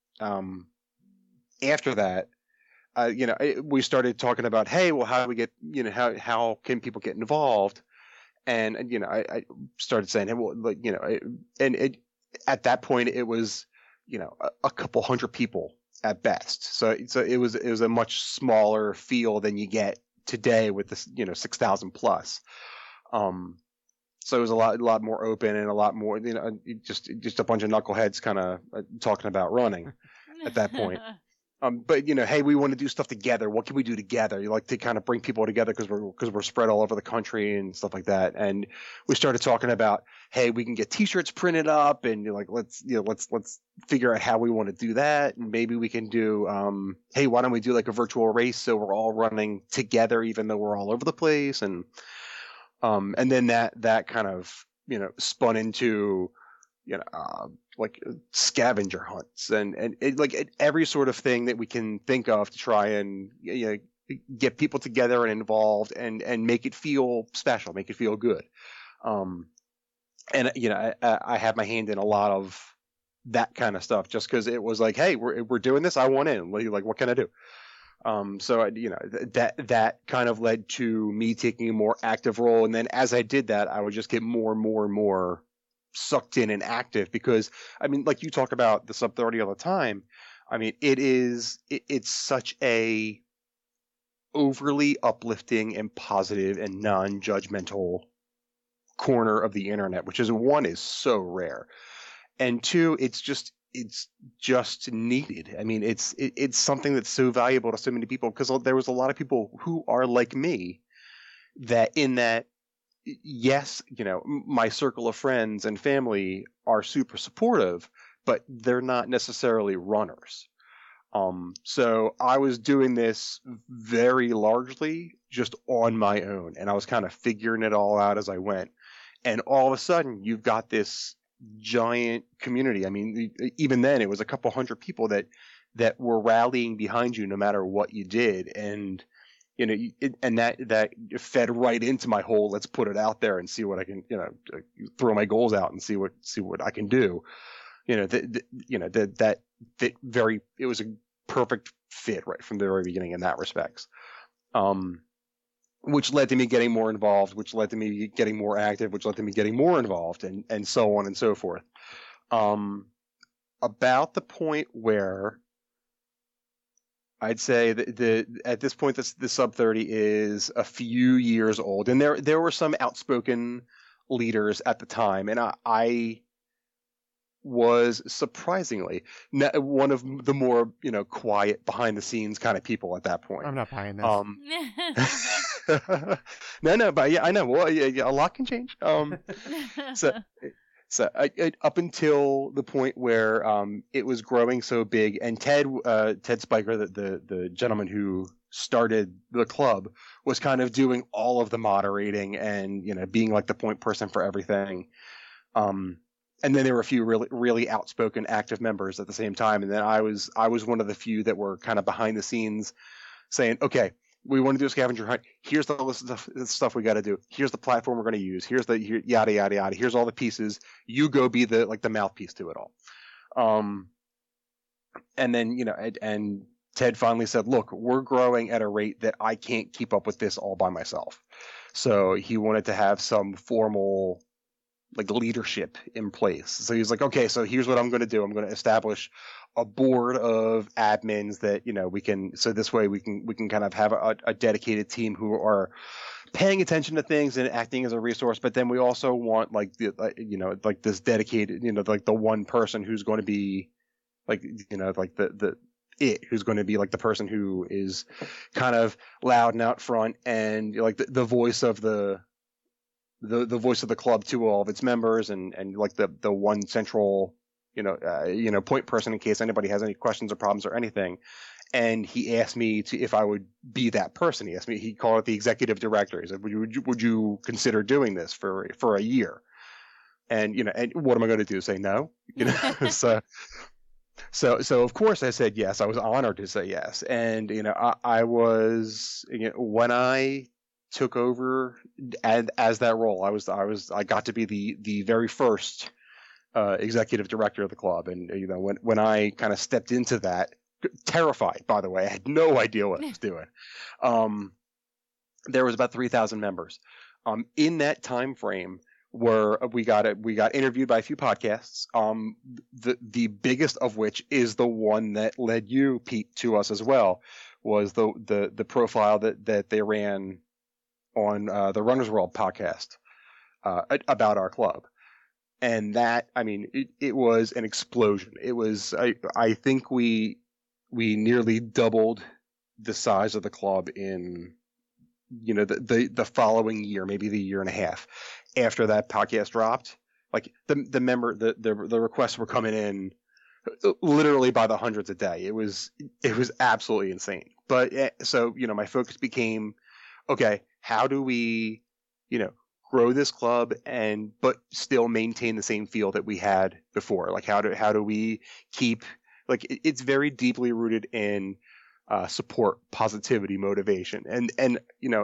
Speaker 4: after that, we started talking about, hey, well, how do we get, how can people get involved? And I started saying, hey, well, like, at that point it was, a couple hundred people at best. So it was a much smaller feel than you get today with this, 6,000 plus. So it was a lot more open and a lot more, just a bunch of knuckleheads kind of talking about running at that point. But hey, we want to do stuff together. What can we do together? You like to kind of bring people together because we're spread all over the country and stuff like that. And we started talking about, hey, we can get T-shirts printed up, and let's figure out how we want to do that. And maybe we can do, hey, why don't we do like a virtual race so we're all running together even though we're all over the place. And then that kind of spun into like scavenger hunts and every sort of thing that we can think of to try and get people together and involved and make it feel special, make it feel good. I have my hand in a lot of that kind of stuff just because it was like, hey, we're doing this. I want in. Like, what can I do? That kind of led to me taking a more active role. And then as I did that, I would just get more and more and more sucked in and active because, I mean, like you talk about the Sub 30 all the time. I mean, it's such a overly uplifting and positive and non-judgmental corner of the internet, which is so rare. And two, it's just needed. I mean, it's something that's so valuable to so many people because there was a lot of people who are like me that yes, my circle of friends and family are super supportive, but they're not necessarily runners. So I was doing this very largely just on my own, and I was kind of figuring it all out as I went. And all of a sudden, you've got this giant community. I mean, even then, it was a couple hundred people that were rallying behind you no matter what you did, and and that fed right into my whole let's put it out there and see what I can, throw my goals out and see what I can do. It was a perfect fit right from the very beginning in that respects. Which led to me getting more involved, which led to me getting more active, which led to me getting more involved, and so on and so forth. About the point where I'd say at this point, the Sub 30 is a few years old, and there were some outspoken leaders at the time, and I was surprisly one of the more quiet behind the scenes kind of people at that point.
Speaker 1: I'm not buying this.
Speaker 4: No, but yeah, I know. Well, yeah, a lot can change. So up until the point where it was growing so big, and Ted Spiker, the gentleman who started the club, was kind of doing all of the moderating and being like the point person for everything. And then there were a few really, really outspoken active members at the same time, and then I was one of the few that were kind of behind the scenes saying, okay, we want to do a scavenger hunt. Here's the list of stuff we got to do. Here's the platform we're going to use. Here's yada yada yada. Here's all the pieces. You go be the mouthpiece to it all. And then and Ted finally said, "Look, we're growing at a rate that I can't keep up with this all by myself." So he wanted to have some formal leadership in place. So he's like, "Okay, so here's what I'm going to do. I'm going to establish a board of admins that we can, so this way we can kind of have a dedicated team who are paying attention to things and acting as a resource, but then we also want this dedicated the one person who's going to be like like the who's going to be like the person who is kind of loud and out front and like the voice of the voice of the club to all of its members and like the one central point person in case anybody has any questions or problems or anything. And he asked me if I would be that person. He called it the executive director. He said, would you consider doing this for a year? And and what am I going to do? Say no? So of course I said yes. I was honored to say yes. And I was when I took over as that role, I got to be the very first executive director of the club. And when I kind of stepped into that, terrified, by the way, I had no idea what I was doing. There was about 3,000 members. In that time frame, where we got interviewed by a few podcasts. The biggest of which is the one that led you, Pete, to us as well, was the profile that they ran on the Runner's World podcast about our club. And that, I mean, it was an explosion. It was, I think we nearly doubled the size of the club in, the following year, maybe the year and a half after that podcast dropped. Like the requests were coming in literally by the hundreds a day. It was absolutely insane. But so, my focus became, okay, how do we, grow this club but still maintain the same feel that we had before? Like how do we keep, like, it's very deeply rooted in support, positivity, motivation. And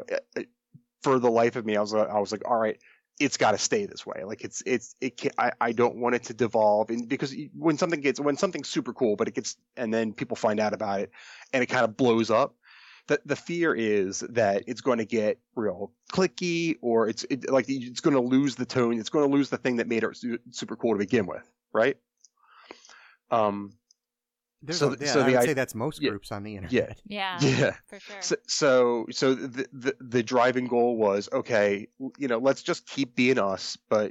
Speaker 4: for the life of me, I was like, all right, it's got to stay this way. Like I don't want it to devolve because when something's super cool, but it gets, and then people find out about it and it kind of blows up. The fear is that it's going to get real clicky, or it's going to lose the tone. It's going to lose the thing that made it super cool to begin with. Right.
Speaker 1: I would say that's most groups on the internet.
Speaker 3: Yeah, for sure.
Speaker 4: So the driving goal was, okay, let's just keep being us, but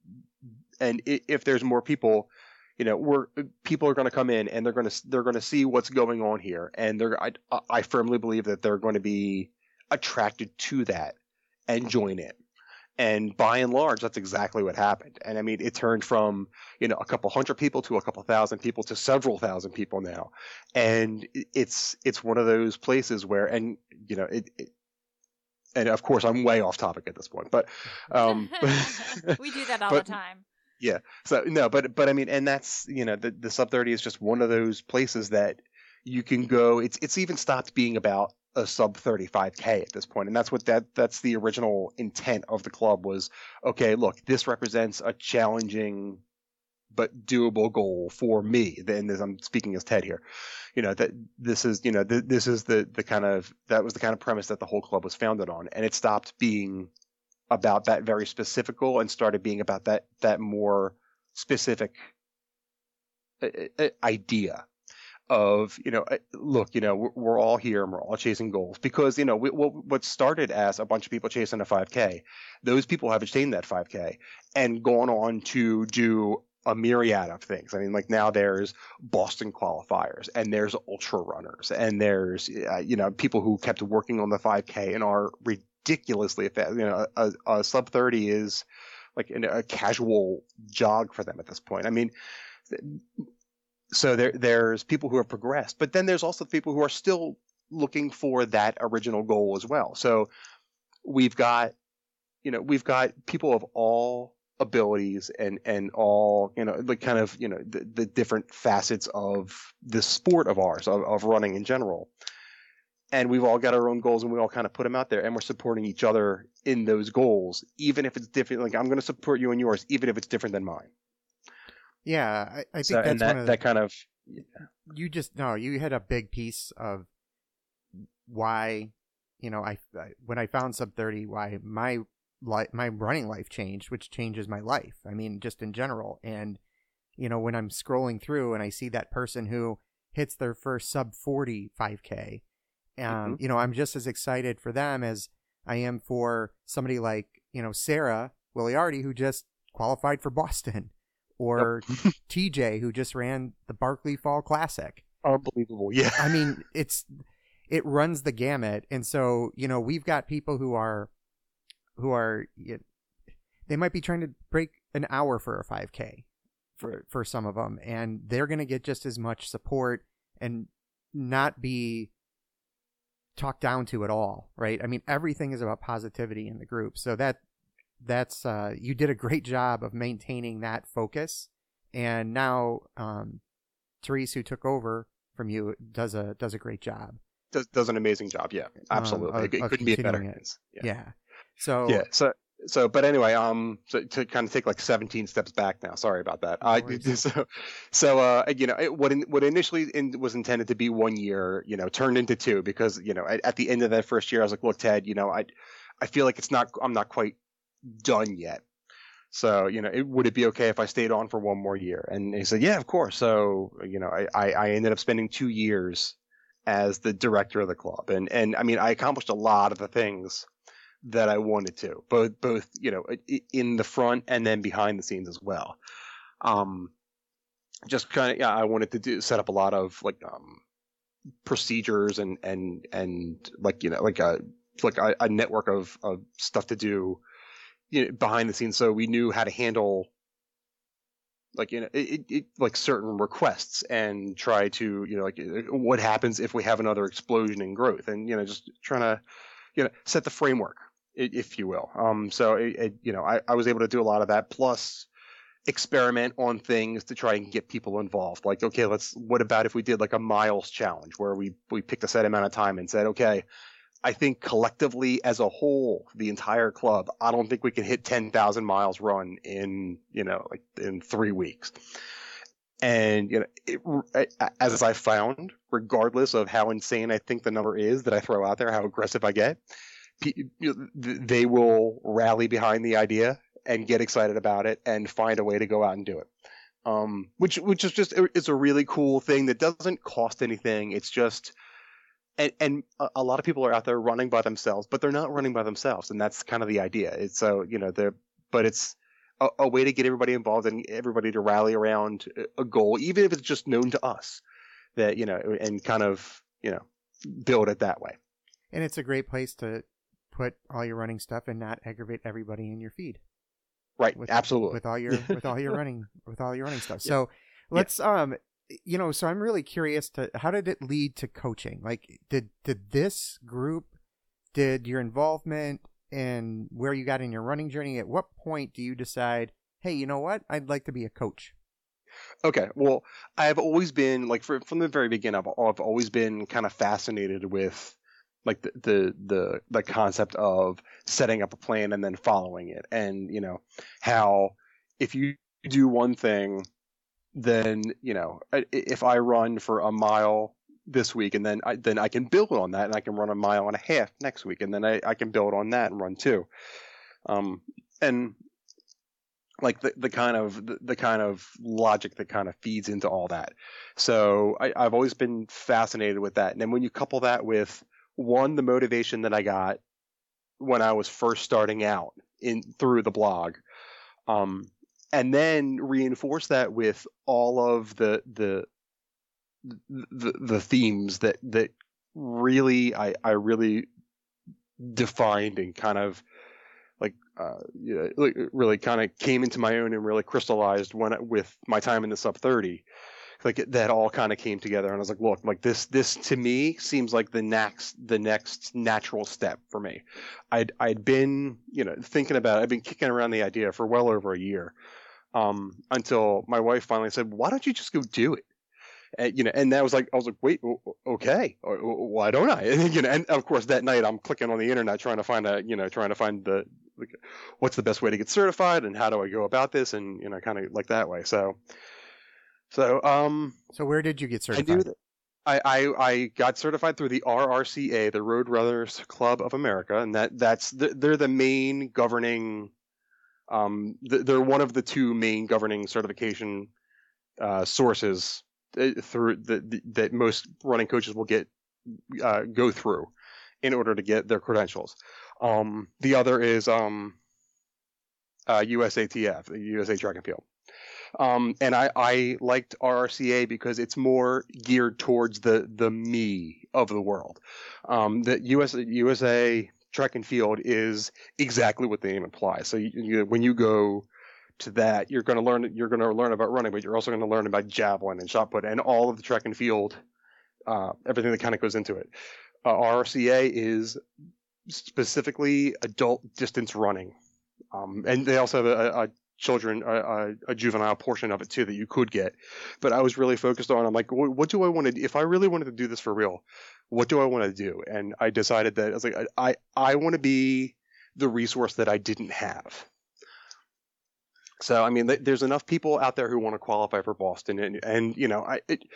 Speaker 4: if there's more people, people are going to come in and they're going to see what's going on here, and I firmly believe that they're going to be attracted to that and join in. And by and large, that's exactly what happened. And I mean, it turned from, a couple hundred people to a couple thousand people to several thousand people now. And it's one of those places where, and and of course I'm way off topic at this point, but,
Speaker 3: we do that all the time.
Speaker 4: Yeah. So no, but I mean, and that's, the Sub 30 is just one of those places that you can go. It's even stopped being about a sub 35K at this point. And that's the original intent of the club was, okay, look, this represents a challenging but doable goal for me. Then I'm speaking as Ted here, that this is, this is the kind of, that was the kind of premise that the whole club was founded on. And it stopped being about that very specific goal and started being about that more specific idea of, look, we're all here and we're all chasing goals because, what started as a bunch of people chasing a 5K, those people have attained that 5K and gone on to do a myriad of things. I mean, like now there's Boston qualifiers and there's ultra runners and there's, people who kept working on the 5K and are ridiculously fast. A sub 30 is like a casual jog for them at this point. I mean, so there's people who have progressed, but then there's also people who are still looking for that original goal as well. So we've got people of all abilities and all, like kind of, the different facets of this sport of ours, of running in general. And we've all got our own goals and we all kind of put them out there and we're supporting each other in those goals, even if it's different. Like I'm going to support you in yours, even if it's different than mine.
Speaker 1: Yeah, I think that's one of
Speaker 4: that kind of.
Speaker 1: Yeah. You had a big piece of why, when I found Sub 30, why my running life changed, which changes my life. I mean, just in general. And, when I'm scrolling through and I see that person who hits their first Sub 40 5K, I'm just as excited for them as I am for somebody like, Sarah Williardi, who just qualified for Boston. or TJ, who just ran the Barkley Fall Classic.
Speaker 4: Unbelievable. Yeah.
Speaker 1: I mean, it runs the gamut. And so, we've got people who are they might be trying to break an hour for a 5K for some of them, and they're going to get just as much support and not be talked down to at all, right? I mean, everything is about positivity in the group. So that's you did a great job of maintaining that focus. And now Therese, who took over from you, does a great job.
Speaker 4: Does an amazing job. Yeah, absolutely. It couldn't be better.
Speaker 1: Yeah. So
Speaker 4: yeah. But anyway, so to kind of take like 17 steps back now. Sorry about that. What initially was intended to be 1 year, turned into 2 because, at the end of that first year, I was like, look, Ted, I feel like I'm not quite done yet. So, would it be okay if I stayed on for 1 more year? And he said, yeah, of course. So, I ended up spending 2 years as the director of the club. And I mean, I accomplished a lot of the things that I wanted to, both in the front and then behind the scenes as well. Just kind of, I wanted to set up a lot of like procedures and like a network of stuff to do behind the scenes, so we knew how to handle like like certain requests and try to what happens if we have another explosion in growth, and just trying to set the framework, if you will. So I was able to do a lot of that, plus experiment on things to try and get people involved. Like, okay, what about if we did like a miles challenge where we picked a set amount of time and said, okay, I think collectively as a whole, the entire club, I don't think we can hit 10,000 miles run in 3 weeks. And, as I found, regardless of how insane I think the number is that I throw out there, how aggressive I get, they will rally behind the idea and get excited about it and find a way to go out and do it. Which is just, it's a really cool thing that doesn't cost anything. It's just, and a lot of people are out there running by themselves, but they're not running by themselves. And that's kind of the idea. It's so, but it's a way to get everybody involved and everybody to rally around a goal, even if it's just known to us, that, and kind of, build it that way.
Speaker 1: And it's a great place to put all your running stuff and not aggravate everybody in your feed.
Speaker 4: Right. Absolutely.
Speaker 1: With all your running stuff. So let's, so I'm really curious how did it lead to coaching? Like, did this group, did your involvement in where you got in your running journey, at what point do you decide, hey, you know what? I'd like to be a coach.
Speaker 4: Okay. Well, I've always been like, from the very beginning, I've always been kind of fascinated with like the concept of setting up a plan and then following it. And, how if you do one thing, then, if I run for a mile this week and then I can build on that and I can run a mile and a half next week. And then I can build on that and run 2. And like the kind of logic that kind of feeds into all that. So I've always been fascinated with that. And then when you couple that with the motivation that I got when I was first starting out through the blog, and then reinforce that with all of the themes that really I really defined and kind of like really kind of came into my own and really crystallized with my time in the sub 30. Like that all kind of came together, and I was like, look, like this to me seems like the next natural step for me. I'd been thinking about it. I've been kicking around the idea for well over a year, until my wife finally said, why don't you just go do it? And that was like, I was like, wait, okay, why don't I? And of course that night I'm clicking on the internet trying to find what's the best way to get certified and how do I go about this, and kind of like that way. So
Speaker 1: where did you get certified?
Speaker 4: I got certified through the RRCA, the Road Runners Club of America, and they're the main governing. They're one of the 2 main governing certification sources through that most running coaches will go through in order to get their credentials. The other is USATF, the USA Track and Field. And I liked RRCA because it's more geared towards the me of the world. The USA track and field is exactly what the name implies. So when you go to that, you're going to learn about running, but you're also going to learn about javelin and shot put and all of the track and field, everything that kind of goes into it. RRCA is specifically adult distance running, and they also have a juvenile portion of it too that you could get. But I was really focused on, I'm like, what do I want to, if I really wanted to do this for real, what do I want to do? And I decided that I was like, I want to be the resource that I didn't have. So, I mean, there's enough people out there who want to qualify for Boston, and you know,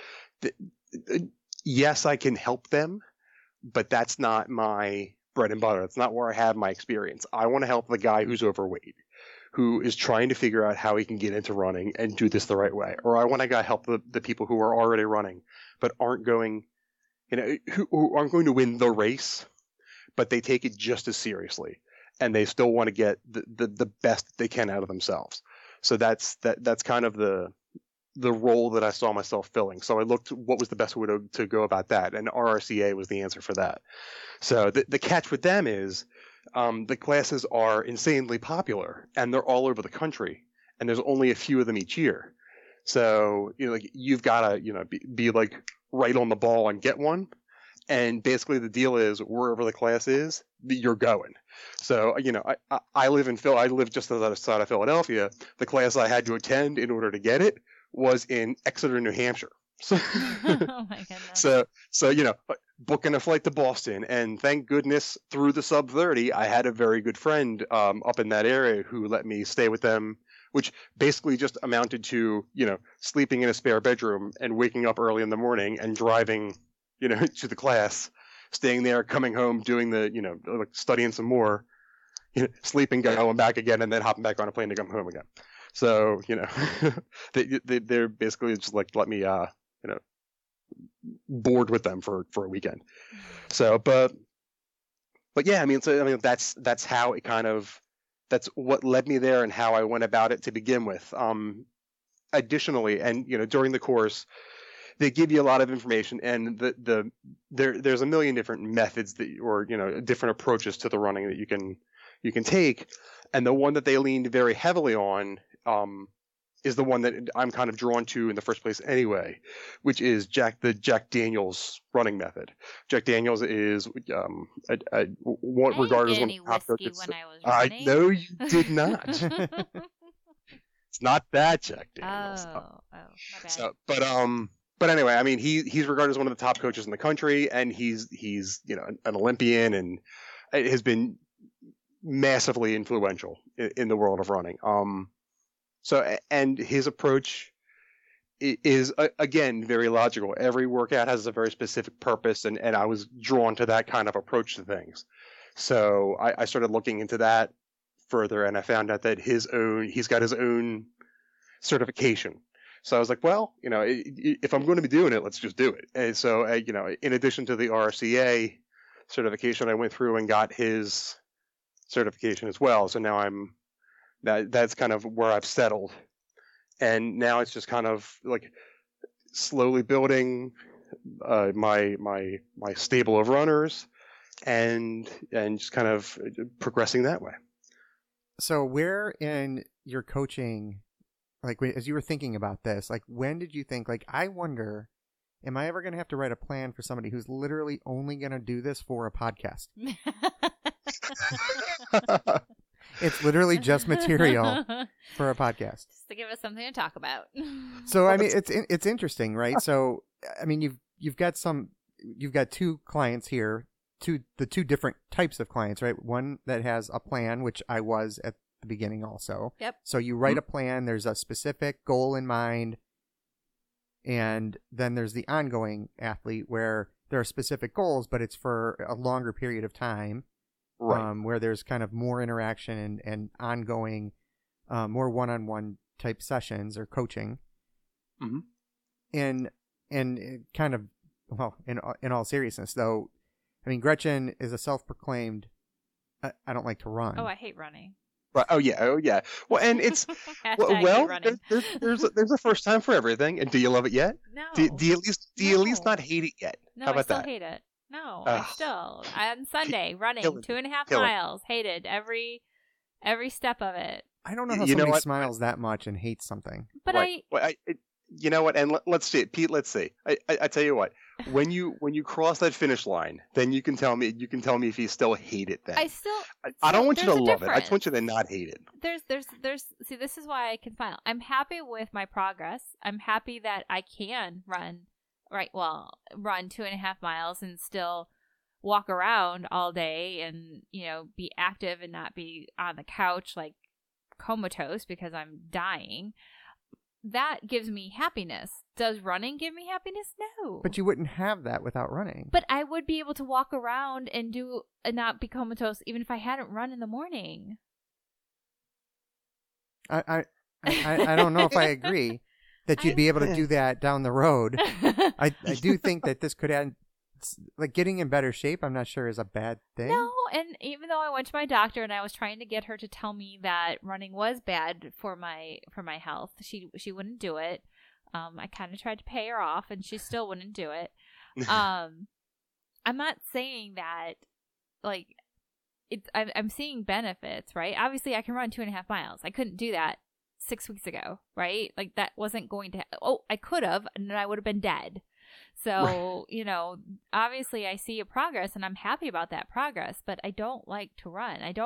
Speaker 4: yes, I can help them, but that's not my bread and butter. That's not where I have my experience. I want to help the guy who's overweight, who is trying to figure out how he can get into running and do this the right way. Or I want to help the people who are already running, but aren't going, you know, who aren't going to win the race, but they take it just as seriously, and they still want to get the best they can out of themselves. So that's kind of the role that I saw myself filling. So I looked what was the best way to go about that, and RRCA was the answer for that. So the catch with them is the classes are insanely popular, and they're all over the country, and there's only a few of them each year. So you know, like, you've got to, you know, be like right on the ball and get one. And basically the deal is wherever the class is, you're going. So, you know, I live in I live just outside of Philadelphia. The class I had to attend in order to get it was in Exeter, New Hampshire. So,
Speaker 3: Oh my goodness.
Speaker 4: so you know, booking a flight to Boston, and thank goodness through the sub 30, I had a very good friend up in that area who let me stay with them, which basically just amounted to, you know, sleeping in a spare bedroom and waking up early in the morning and driving, you know, to the class, staying there, coming home, doing the, you know, like studying some more, you know, sleeping, going back again, and then hopping back on a plane to come home again. So, you know, they're basically just like, let me, you know, board with them for a weekend. So, but yeah, I mean, that's how it kind of, that's what led me there and how I went about it to begin with. Additionally, and, you know, during the course, they give you a lot of information, and there's a million different methods or, you know, different approaches to the running that you can take. And the one that they leaned very heavily on, is the one that I'm kind of drawn to in the first place anyway, which is the Jack Daniels running method. Jack Daniels is what regarded as one of the top coaches.
Speaker 3: When I was
Speaker 4: I
Speaker 3: running.
Speaker 4: know you did not. It's not that Jack Daniels.
Speaker 3: Oh, my bad.
Speaker 4: So, but anyway, I mean, he's regarded as one of the top coaches in the country, and he's you know, an Olympian, and has been massively influential in the world of running. So, and his approach is again very logical. Every workout has a very specific purpose, and I was drawn to that kind of approach to things. So I started looking into that further, and I found out that he's got his own certification. So I was like, well, you know, if I'm going to be doing it, let's just do it. And so, you know, in addition to the RCA certification, I went through and got his certification as well. So now that's kind of where I've settled. And now it's just kind of like slowly building my stable of runners, and just kind of progressing that way.
Speaker 1: So where in your coaching, like as you were thinking about this, like when did you think, like, I wonder, am I ever going to have to write a plan for somebody who's literally only going to do this for a podcast? It's literally just material for a podcast.
Speaker 3: Just to give us something to talk about.
Speaker 1: So I mean, it's interesting, right? So I mean, you've got two clients here, the two different types of clients, right? One that has a plan, which I was at the beginning also.
Speaker 3: Yep.
Speaker 1: So you write a plan. There's a specific goal in mind, and then there's the ongoing athlete where there are specific goals, but it's for a longer period of time.
Speaker 4: Right.
Speaker 1: Where there's kind of more interaction and ongoing, more one-on-one type sessions or coaching.
Speaker 4: Mm-hmm.
Speaker 1: And it kind of, well, in all seriousness, though, I mean, Gretchen is a self-proclaimed, I don't like to run.
Speaker 3: Oh, I hate running.
Speaker 4: Right. Oh yeah. Well, and it's
Speaker 3: Hashtag hate running.
Speaker 4: there's a first time for everything. And do you love it yet?
Speaker 3: No.
Speaker 4: Do you at least
Speaker 3: No.
Speaker 4: not hate it yet?
Speaker 3: No,
Speaker 4: How about
Speaker 3: I still
Speaker 4: that?
Speaker 3: hate it. No,
Speaker 4: Ugh.
Speaker 3: on Sunday running
Speaker 4: killing me.
Speaker 3: 2.5
Speaker 4: Killing me.
Speaker 3: miles. Hated every step of it.
Speaker 1: I don't know how
Speaker 4: You know
Speaker 1: somebody
Speaker 4: what?
Speaker 1: smiles that much and hates something.
Speaker 3: But
Speaker 4: Right. Well, you know what? And let's see, Pete. Let's see. I tell you what. When you cross that finish line, then you can tell me if you still hate it. Then
Speaker 3: I still.
Speaker 4: I don't want you to
Speaker 3: there's a
Speaker 4: love it. I just
Speaker 3: difference.
Speaker 4: want you to not hate it.
Speaker 3: There's see, this is why I can smile. I'm happy with my progress. I'm happy that I can run 2.5 miles and still walk around all day and, be active and not be on the couch like comatose because I'm dying. That gives me happiness. Does running give me happiness? No.
Speaker 1: But you wouldn't have that without running.
Speaker 3: But I would be able to walk around and not be comatose even if I hadn't run in the morning.
Speaker 1: I don't know if I agree that you'd be able to do that down the road. I do think that this could add, like, getting in better shape. I'm not sure is a bad thing.
Speaker 3: No, and even though I went to my doctor and I was trying to get her to tell me that running was bad for my health, she wouldn't do it. I kind of tried to pay her off, and she still wouldn't do it. I'm not saying that, like, I'm seeing benefits, right? Obviously, I can run 2.5 miles. I couldn't do that 6 weeks ago, right? Like, that wasn't going to. I could have, and then I would have been dead. So, obviously I see a progress and I'm happy about that progress, but I don't like to run. I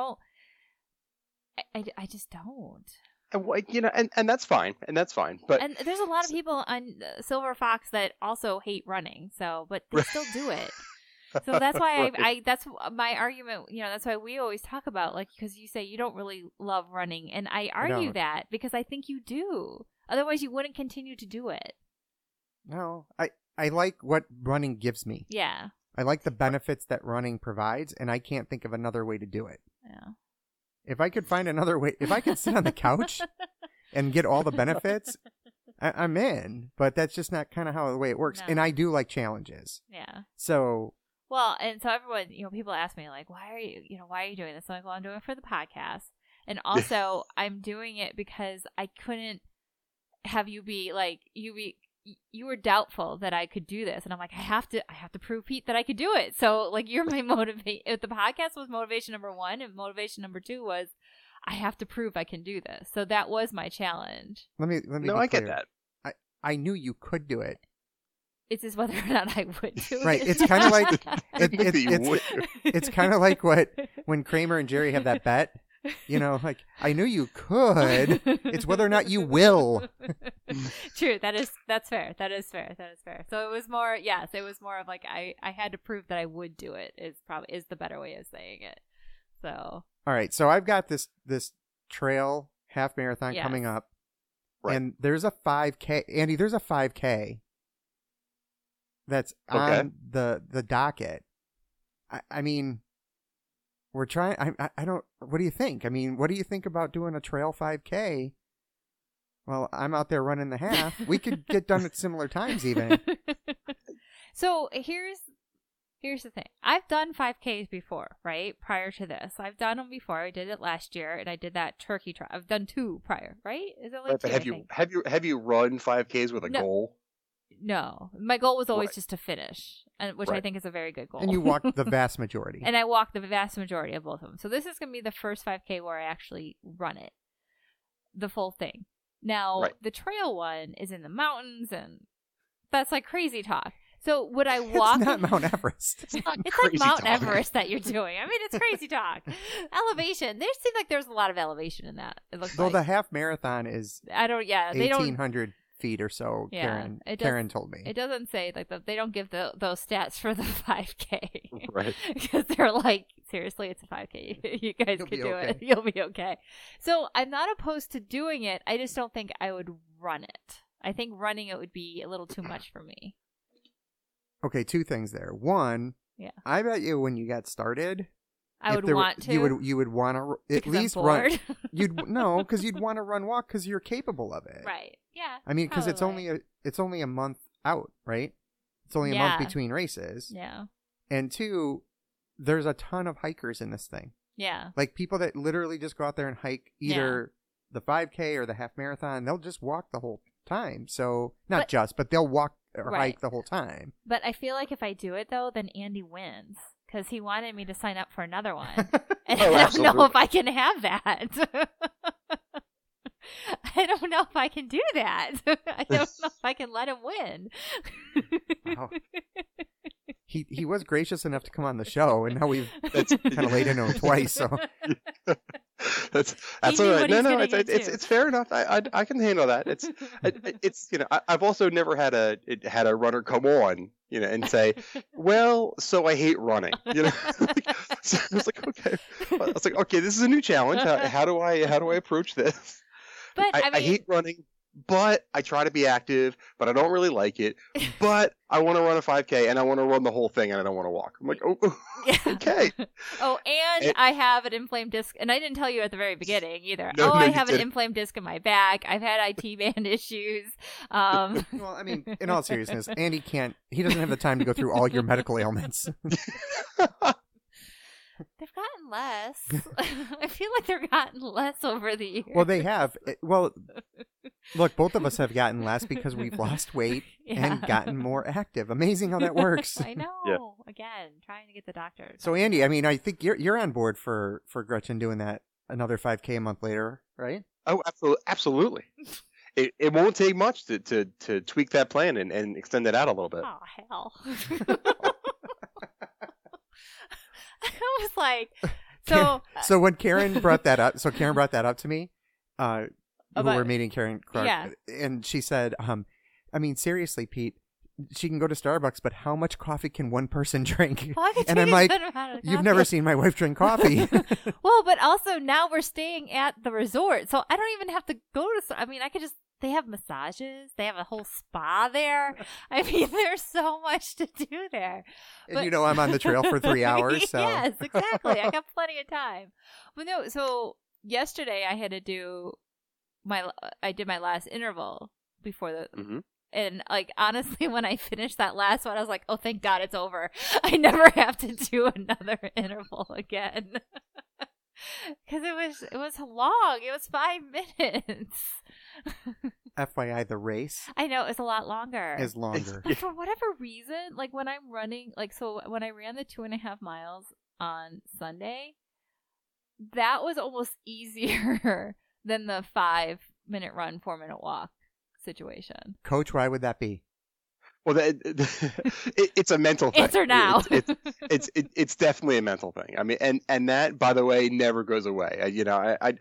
Speaker 3: just don't.
Speaker 4: And that's fine. But
Speaker 3: And there's a lot of people on Silver Fox that also hate running. But they still do it. So that's why
Speaker 4: Right.
Speaker 3: that's my argument. That's why we always talk about, like, because you say you don't really love running. And I argue
Speaker 1: don't.
Speaker 3: that because I think you do. Otherwise you wouldn't continue to do it.
Speaker 1: No, I like what running gives me.
Speaker 3: Yeah.
Speaker 1: I like the benefits that running provides, and I can't think of another way to do it.
Speaker 3: Yeah.
Speaker 1: If I could find another way, if I could sit on the couch and get all the benefits, I'm in. But that's just not kind of how the way it works.
Speaker 3: No.
Speaker 1: And I do like challenges.
Speaker 3: Yeah.
Speaker 1: So
Speaker 3: Well, and so everyone, people ask me, like, why are you doing this? I'm like, well, I'm doing it for the podcast. And also I'm doing it because I couldn't have you be like, you were doubtful that I could do this. And I'm like, I have to prove, Pete, that I could do it. So, like, you're my motivation. If the podcast was motivation number 1, and motivation number 2 was, I have to prove I can do this. So that was my challenge.
Speaker 1: let me
Speaker 4: no,
Speaker 1: be
Speaker 4: I get
Speaker 1: clear.
Speaker 4: that.
Speaker 1: I knew you could do it.
Speaker 3: It's just whether or not I would do
Speaker 1: Right,
Speaker 3: it.
Speaker 1: it's kind of like
Speaker 4: Didn't think that you would.
Speaker 1: it's kind of like when Kramer and Jerry have that bet. Like, I knew you could. It's whether or not you will.
Speaker 3: True. That's fair. That is fair. So it was more, of like, I had to prove that I would do it is the better way of saying it. So.
Speaker 1: All right. So I've got this trail half marathon
Speaker 3: Yes.
Speaker 1: coming up.
Speaker 4: Right.
Speaker 1: And there's a 5K. Andy, there's a 5K that's on the docket. I mean, we're trying. I don't. What do you think? I mean, what do you think about doing a trail 5K? Well, I'm out there running the half. We could get done at similar times, even.
Speaker 3: So here's the thing. I've done 5Ks before, right? Prior to this, I've done them before. I did it last year, and I did that turkey trot. I've done 2 prior, right? Is it like
Speaker 4: Right,
Speaker 3: 2?
Speaker 4: but
Speaker 3: I think?
Speaker 4: have you run 5Ks with a
Speaker 3: No.
Speaker 4: goal?
Speaker 3: No, my goal was always
Speaker 4: Right.
Speaker 3: just to finish, which I
Speaker 4: Right.
Speaker 3: think is a very good goal.
Speaker 1: And you walked the vast majority.
Speaker 3: And I walked the vast majority of both of them. So this is going to be the first 5K where I actually run it, the full thing. Now,
Speaker 4: Right.
Speaker 3: the trail one is in the mountains, and that's like crazy talk. So would I walk?
Speaker 1: It's not Mount Everest.
Speaker 3: It's like
Speaker 4: Crazy
Speaker 3: Mount
Speaker 4: talk.
Speaker 3: Everest that you're doing. I mean, it's crazy talk. Elevation. There seems like there's a lot of elevation in that. It looks
Speaker 1: Though
Speaker 3: like.
Speaker 1: the half marathon is
Speaker 3: I don't. Yeah, they don't.
Speaker 1: 1,800 feet or so.
Speaker 3: Yeah, it does-
Speaker 1: Karen told me.
Speaker 3: It doesn't say like they don't give those stats for the 5K.
Speaker 4: Right.
Speaker 3: Because they're like, seriously, it's a 5K. You guys
Speaker 1: You'll
Speaker 3: could
Speaker 1: be
Speaker 3: do
Speaker 1: okay.
Speaker 3: it. You'll be okay. So I'm not opposed to doing it. I just don't think I would run it. I think running it would be a little too much for me.
Speaker 1: Okay, 2 things there. One,
Speaker 3: Yeah.
Speaker 1: I bet you when you got started,
Speaker 3: I
Speaker 1: if
Speaker 3: would
Speaker 1: there were-
Speaker 3: want to.
Speaker 1: You would want to at
Speaker 3: because I'm
Speaker 1: least run.
Speaker 3: bored.
Speaker 1: Because you'd want to run walk because you're capable of it.
Speaker 3: Right. Yeah.
Speaker 1: I mean, because it's
Speaker 3: probably.
Speaker 1: only a month out, right? It's only a month
Speaker 3: Yeah.
Speaker 1: between races.
Speaker 3: Yeah.
Speaker 1: And 2, there's a ton of hikers in this thing.
Speaker 3: Yeah.
Speaker 1: Like people that literally just go out there and hike either the 5K or the half marathon, they'll just walk the whole time. So but they'll walk or hike the whole time.
Speaker 3: But I feel like if I do it though, then Andy wins because he wanted me to sign up for another one, and I don't know if I can have that. I don't know if I can do that. I don't know if I can let him win.
Speaker 1: Wow. He was gracious enough to come on the show, and now we've kind of laid into him twice. So
Speaker 4: that's all right. No, it's fair enough. I can handle that. It's I've also never had a runner come on and say, well, so I hate running. So I was like, okay. I was like, okay, this is a new challenge. How do I approach this?
Speaker 3: But
Speaker 4: I hate running, but I try to be active, but I don't really like it. But I want to run a 5K, and I want to run the whole thing, and I don't want to walk. I'm like, oh, okay.
Speaker 3: Oh, and I have an inflamed disc, and I didn't tell you at the very beginning either. I have an inflamed disc in my back. I've had IT band issues.
Speaker 1: Well, I mean, in all seriousness, Andy he doesn't have the time to go through all your medical ailments.
Speaker 3: They've gotten less. I feel like they've gotten less over the years.
Speaker 1: Well, they have. Well, look, both of us have gotten less because we've lost weight and gotten more active. Amazing how that works.
Speaker 3: I know.
Speaker 4: Yeah.
Speaker 3: Again, trying to get the doctor.
Speaker 1: So, Andy, I mean, I think you're on board for Gretchen doing that another 5K a month later, right?
Speaker 4: Oh, absolutely. It won't take much to tweak that plan and extend it out a little bit.
Speaker 3: Oh, hell. I was like,
Speaker 1: so when Karen brought that up, to me, we were meeting Karen Clark, and she said, I mean, seriously, Pete, she can go to Starbucks, but how much coffee can one person drink?
Speaker 3: Well,
Speaker 1: and I'm like, you've never seen my wife drink coffee.
Speaker 3: Well, but also now we're staying at the resort, so I don't even have to go to, I mean, I could just, they have massages. They have a whole spa there. I mean, there's so much to do there.
Speaker 1: And I'm on the trail for 3 hours. So.
Speaker 3: Yes, exactly. I got plenty of time. But no, so yesterday I had to do I did my last interval before the, and like, honestly, when I finished that last one, I was like, oh, thank God it's over. I never have to do another interval again. Because it was long. It was 5 minutes.
Speaker 1: FYI, the race.
Speaker 3: I know it's a lot longer.
Speaker 1: Is longer.
Speaker 3: But for whatever reason, like when I'm running, like so when I ran the 2.5 miles on Sunday, that was almost easier than the 5-minute run, 4-minute walk situation.
Speaker 1: Coach, why would that be?
Speaker 4: Well, it's a mental thing.
Speaker 3: Answer now.
Speaker 4: It's definitely a mental thing. I mean, and that, by the way, never goes away. I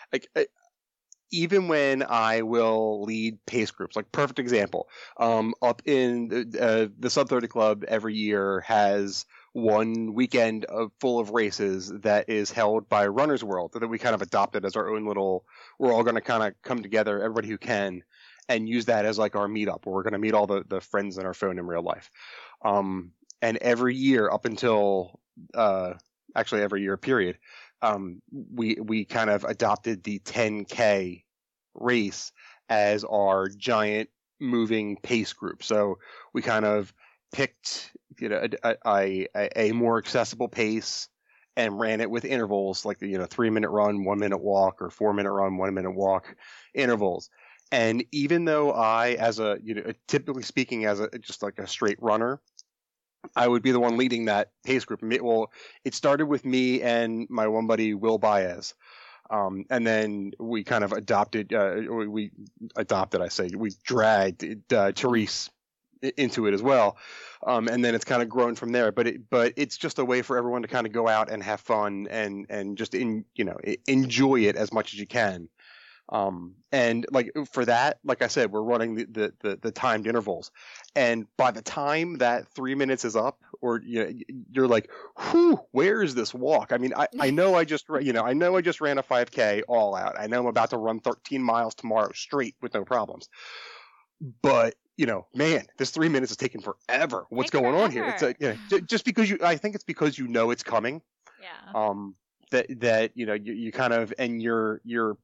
Speaker 4: even when I will lead pace groups, like perfect example, up in the Sub 30 Club every year has one weekend full of races that is held by Runner's World that we kind of adopted as our own little. We're all going to kind of come together, everybody who can, and use that as like our meetup where we're going to meet all the friends in our phone in real life. And every year up until, actually every year period, we kind of adopted the 10K race as our giant moving pace group. So we kind of picked, a more accessible pace and ran it with intervals like the, 3-minute run, 1-minute walk, or 4-minute run, 1-minute walk intervals. And even though I, as a, typically speaking, as just like a straight runner, I would be the one leading that pace group. Well, it started with me and my one buddy, Will Baez. And then we kind of we dragged Therese into it as well. And then it's kind of grown from there, but it's just a way for everyone to kind of go out and have fun and just enjoy it as much as you can. And like for that, like I said, we're running the timed intervals, and by the time that 3 minutes is up, or you're like, whew, where is this walk? I mean, I know I just ran a 5K all out. I know I'm about to run 13 miles tomorrow straight with no problems. But man, this 3 minutes is taking forever. What's going on here? It's just because I think it's because it's coming.
Speaker 3: Yeah.
Speaker 4: That you kind of, and you're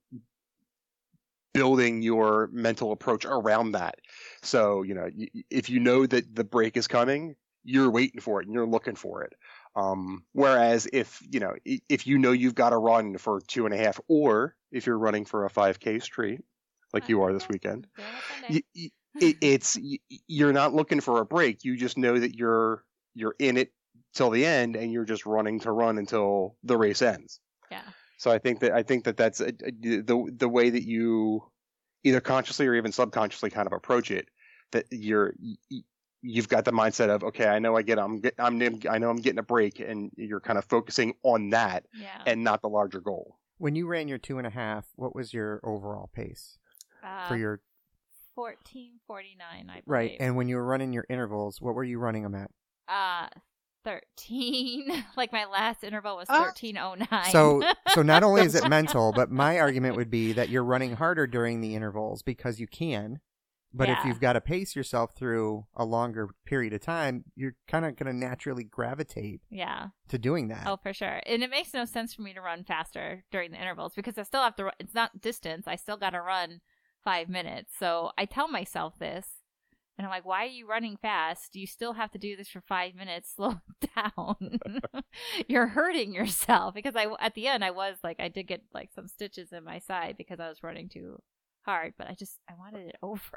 Speaker 4: building your mental approach around that. So, if you know that the break is coming, you're waiting for it and you're looking for it. Whereas if you've got to run for 2.5, or if you're running for a 5K street like you are this weekend,
Speaker 3: Doing it Sunday.
Speaker 4: you're not looking for a break. You just know that you're in it till the end, and you're just running to run until the race ends.
Speaker 3: Yeah.
Speaker 4: So I think that that's the way that you either consciously or even subconsciously kind of approach it. That you've got the mindset of, okay, I know I'm getting a break, and you're kind of focusing on that
Speaker 3: Yeah.
Speaker 4: and not the larger goal.
Speaker 1: When you ran your 2.5, what was your overall pace for your
Speaker 3: 14:49, I believe.
Speaker 1: right? And when you were running your intervals, what were you running them at?
Speaker 3: 13. Like my last interval was 13:09.
Speaker 1: So not only is it mental, but my argument would be that you're running harder during the intervals because you can. But if
Speaker 3: Yeah.
Speaker 1: you've got to pace yourself through a longer period of time, you're kind of going to naturally gravitate
Speaker 3: Yeah.
Speaker 1: to doing that.
Speaker 3: Oh, for sure. And it makes no sense for me to run faster during the intervals because I still have to run. It's not distance. I still got to run 5 minutes. So I tell myself this, and I'm like, why are you running fast? You still have to do this for 5 minutes. Slow down. You're hurting yourself because at the end, I did get like some stitches in my side because I was running too hard, but I wanted it over.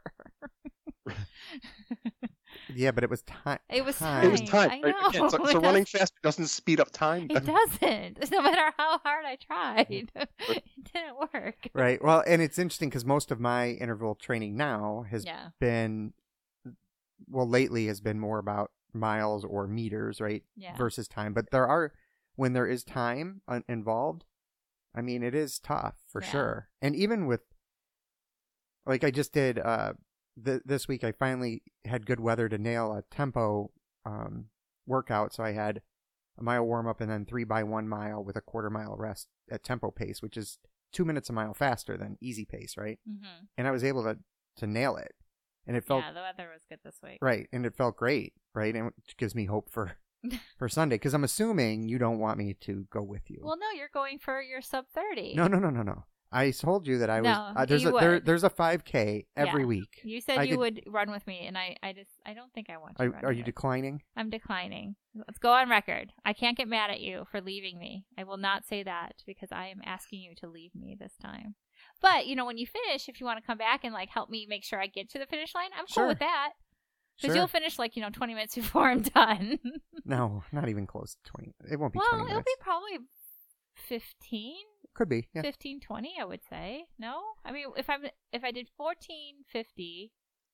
Speaker 1: Yeah, but it was time.
Speaker 3: It was
Speaker 4: It was time.
Speaker 3: I
Speaker 4: right?
Speaker 3: know.
Speaker 4: Again, so running fast doesn't speed up time.
Speaker 3: It doesn't. No matter how hard I tried, it didn't work.
Speaker 1: Right. Well, and it's interesting because most of my interval training now has
Speaker 3: Yeah.
Speaker 1: been, well, lately has been more about miles or meters, right?
Speaker 3: Yeah.
Speaker 1: Versus time. But when there is time involved, I mean, it is tough for
Speaker 3: Yeah.
Speaker 1: sure. And even with, like I just did, this week I finally had good weather to nail a tempo workout. So I had a mile warm up and then 3x1 mile with a quarter mile rest at tempo pace, which is 2 minutes a mile faster than easy pace, right?
Speaker 3: Mm-hmm.
Speaker 1: And I was able to nail it, and it felt
Speaker 3: Yeah, the weather was good this week.
Speaker 1: right, and it felt great, right, and it gives me hope for Sunday because I'm assuming you don't want me to go with you.
Speaker 3: Well, no, you're going for your sub 30.
Speaker 1: No. I told you that I was.
Speaker 3: No,
Speaker 1: There's
Speaker 3: you would.
Speaker 1: there's a 5K every
Speaker 3: Yeah.
Speaker 1: week.
Speaker 3: You said
Speaker 1: I
Speaker 3: you
Speaker 1: could-
Speaker 3: would run with me, and I don't think I want to run
Speaker 1: Are you
Speaker 3: with.
Speaker 1: declining?
Speaker 3: I'm declining. Let's go on record. I can't get mad at you for leaving me. I will not say that because I am asking you to leave me this time. But, when you finish, if you want to come back and help me make sure I get to the finish line, I'm
Speaker 1: Sure.
Speaker 3: cool with that. Because
Speaker 1: Sure.
Speaker 3: you'll finish 20 minutes before I'm done.
Speaker 1: No, not even close to 20. It won't be
Speaker 3: Well,
Speaker 1: 20
Speaker 3: it'll
Speaker 1: minutes.
Speaker 3: be probably 15.
Speaker 1: Could be. Yeah.
Speaker 3: 15, 20, I would say. No? I mean, if I did 14:50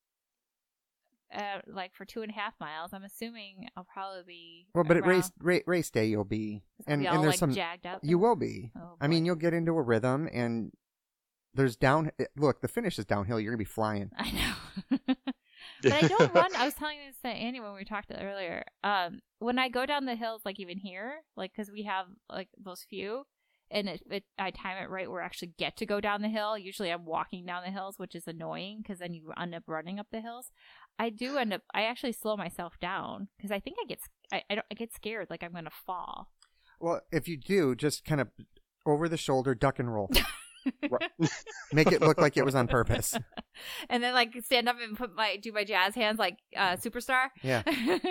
Speaker 3: for 2.5 miles, I'm assuming I'll probably be
Speaker 1: Well, but at
Speaker 3: around-
Speaker 1: race day you'll be,
Speaker 3: I'll
Speaker 1: and
Speaker 3: be all,
Speaker 1: there's some.
Speaker 3: jagged up.
Speaker 1: You will be.
Speaker 3: Oh,
Speaker 1: I mean,
Speaker 3: boy.
Speaker 1: you'll get into a rhythm, and there's down. Look, the finish is downhill. You're gonna be flying.
Speaker 3: I know. But I don't run. I was telling this to Andy when we talked earlier. When I go down the hills, even here, because we have those few, and I time it right where I actually get to go down the hill. Usually, I'm walking down the hills, which is annoying because then you end up running up the hills. I actually slow myself down because I think I get scared, like I'm gonna fall.
Speaker 1: Well, if you do, just kind of over the shoulder, duck and roll.
Speaker 4: Right.
Speaker 1: Make it look like it was on purpose.
Speaker 3: And then stand up and do my jazz hands like Superstar.
Speaker 1: Yeah.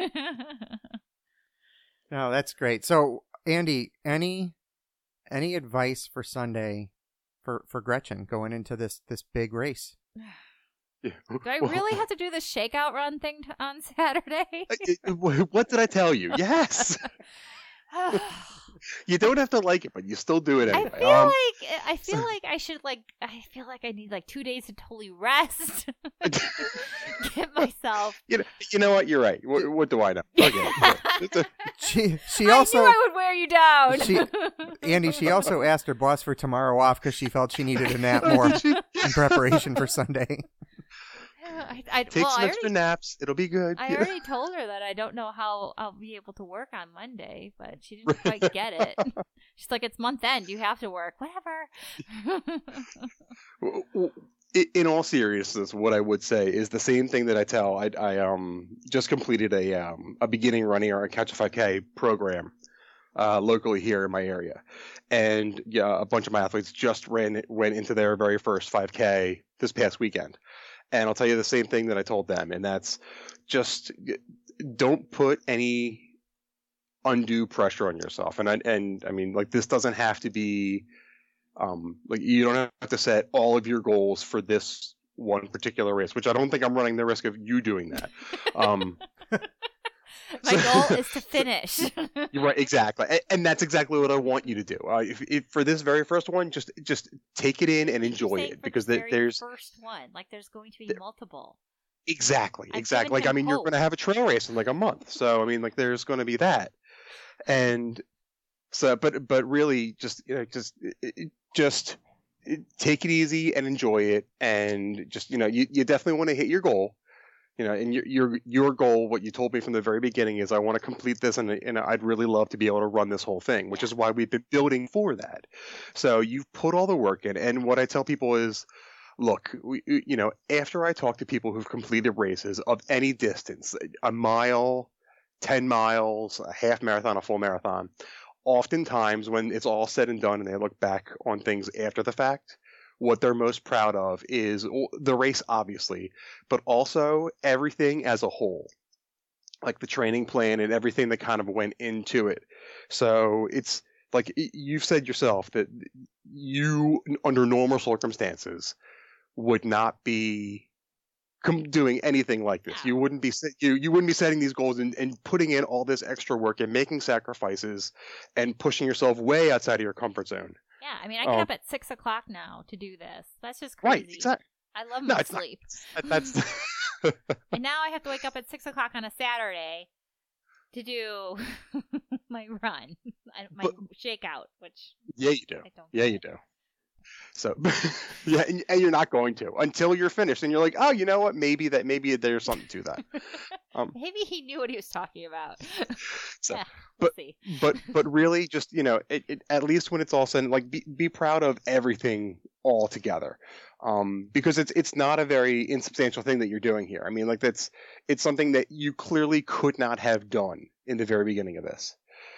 Speaker 1: No, that's great. So, Andy, any advice for Sunday for Gretchen going into this big race?
Speaker 4: Yeah.
Speaker 3: Do I really have to do the shakeout run thing on Saturday?
Speaker 4: What did I tell you? Yes. You don't have to like it, but you still do it anyway.
Speaker 3: I feel like I should I feel like I need 2 days to totally rest. Get myself.
Speaker 4: You know what? You're right. What do I know? Okay.
Speaker 1: She also
Speaker 3: I knew I would wear you down.
Speaker 1: Andy, she also asked her boss for tomorrow off because she felt she needed a nap more in preparation for Sunday.
Speaker 4: Take some extra naps. It'll be good.
Speaker 3: I already told her that I don't know how I'll be able to work on Monday, but she didn't quite get it. She's like, it's month end. You have to work. Whatever.
Speaker 4: In all seriousness, what I would say is the same thing that I tell. I just completed a beginning running or a Catch a 5K program locally here in my area, and a bunch of my athletes just went into their very first 5K this past weekend. And I'll tell you the same thing that I told them, and that's just don't put any undue pressure on yourself. And I mean, like, this doesn't have to be, like, you don't have to set all of your goals for this one particular race, which I don't think I'm running the risk of you doing that.
Speaker 3: My goal is to finish.
Speaker 4: You're right, exactly, and that's exactly what I want you to do. If for this very first one, just take it in and enjoy it, because there's
Speaker 3: first one. Like, there's going to be multiple.
Speaker 4: Exactly.
Speaker 3: I've given
Speaker 4: Like, I
Speaker 3: him
Speaker 4: mean, you're
Speaker 3: hope.
Speaker 4: going to have a trail race in like a month, so I mean, like, there's going to be that, and so, but really, just just take it easy and enjoy it, and just you definitely want to hit your goal. And your goal, what you told me from the very beginning, is I want to complete this, and I'd really love to be able to run this whole thing, which is why we've been building for that. So you've put all the work in, and what I tell people is, look, after I talk to people who've completed races of any distance, a mile, 10 miles, a half marathon, a full marathon, oftentimes when it's all said and done and they look back on things after the fact, what they're most proud of is the race, obviously, but also everything as a whole, like the training plan and everything that kind of went into it. So it's like you've said yourself that you, under normal circumstances, would not be doing anything like this. You wouldn't be you wouldn't be setting these goals and putting in all this extra work and making sacrifices and pushing yourself way outside of your comfort zone.
Speaker 3: Yeah, I mean, I get up at 6 o'clock now to do this. That's just crazy.
Speaker 4: Right, exactly.
Speaker 3: I love my sleep.
Speaker 4: That's
Speaker 3: And now I have to wake up at 6 o'clock on a Saturday to do my run, my shakeout, which
Speaker 4: yeah, you do.
Speaker 3: I don't
Speaker 4: Yeah,
Speaker 3: get.
Speaker 4: you do. So, yeah, and you're not going to until you're finished, and you're like, oh, you know what? Maybe there's something to that.
Speaker 3: Maybe he knew what he was talking about.
Speaker 4: So,
Speaker 3: Yeah, we'll see.
Speaker 4: but really, just at least when it's all said, like, be proud of everything all together, because it's not a very insubstantial thing that you're doing here. I mean, like, it's something that you clearly could not have done in the very beginning of this.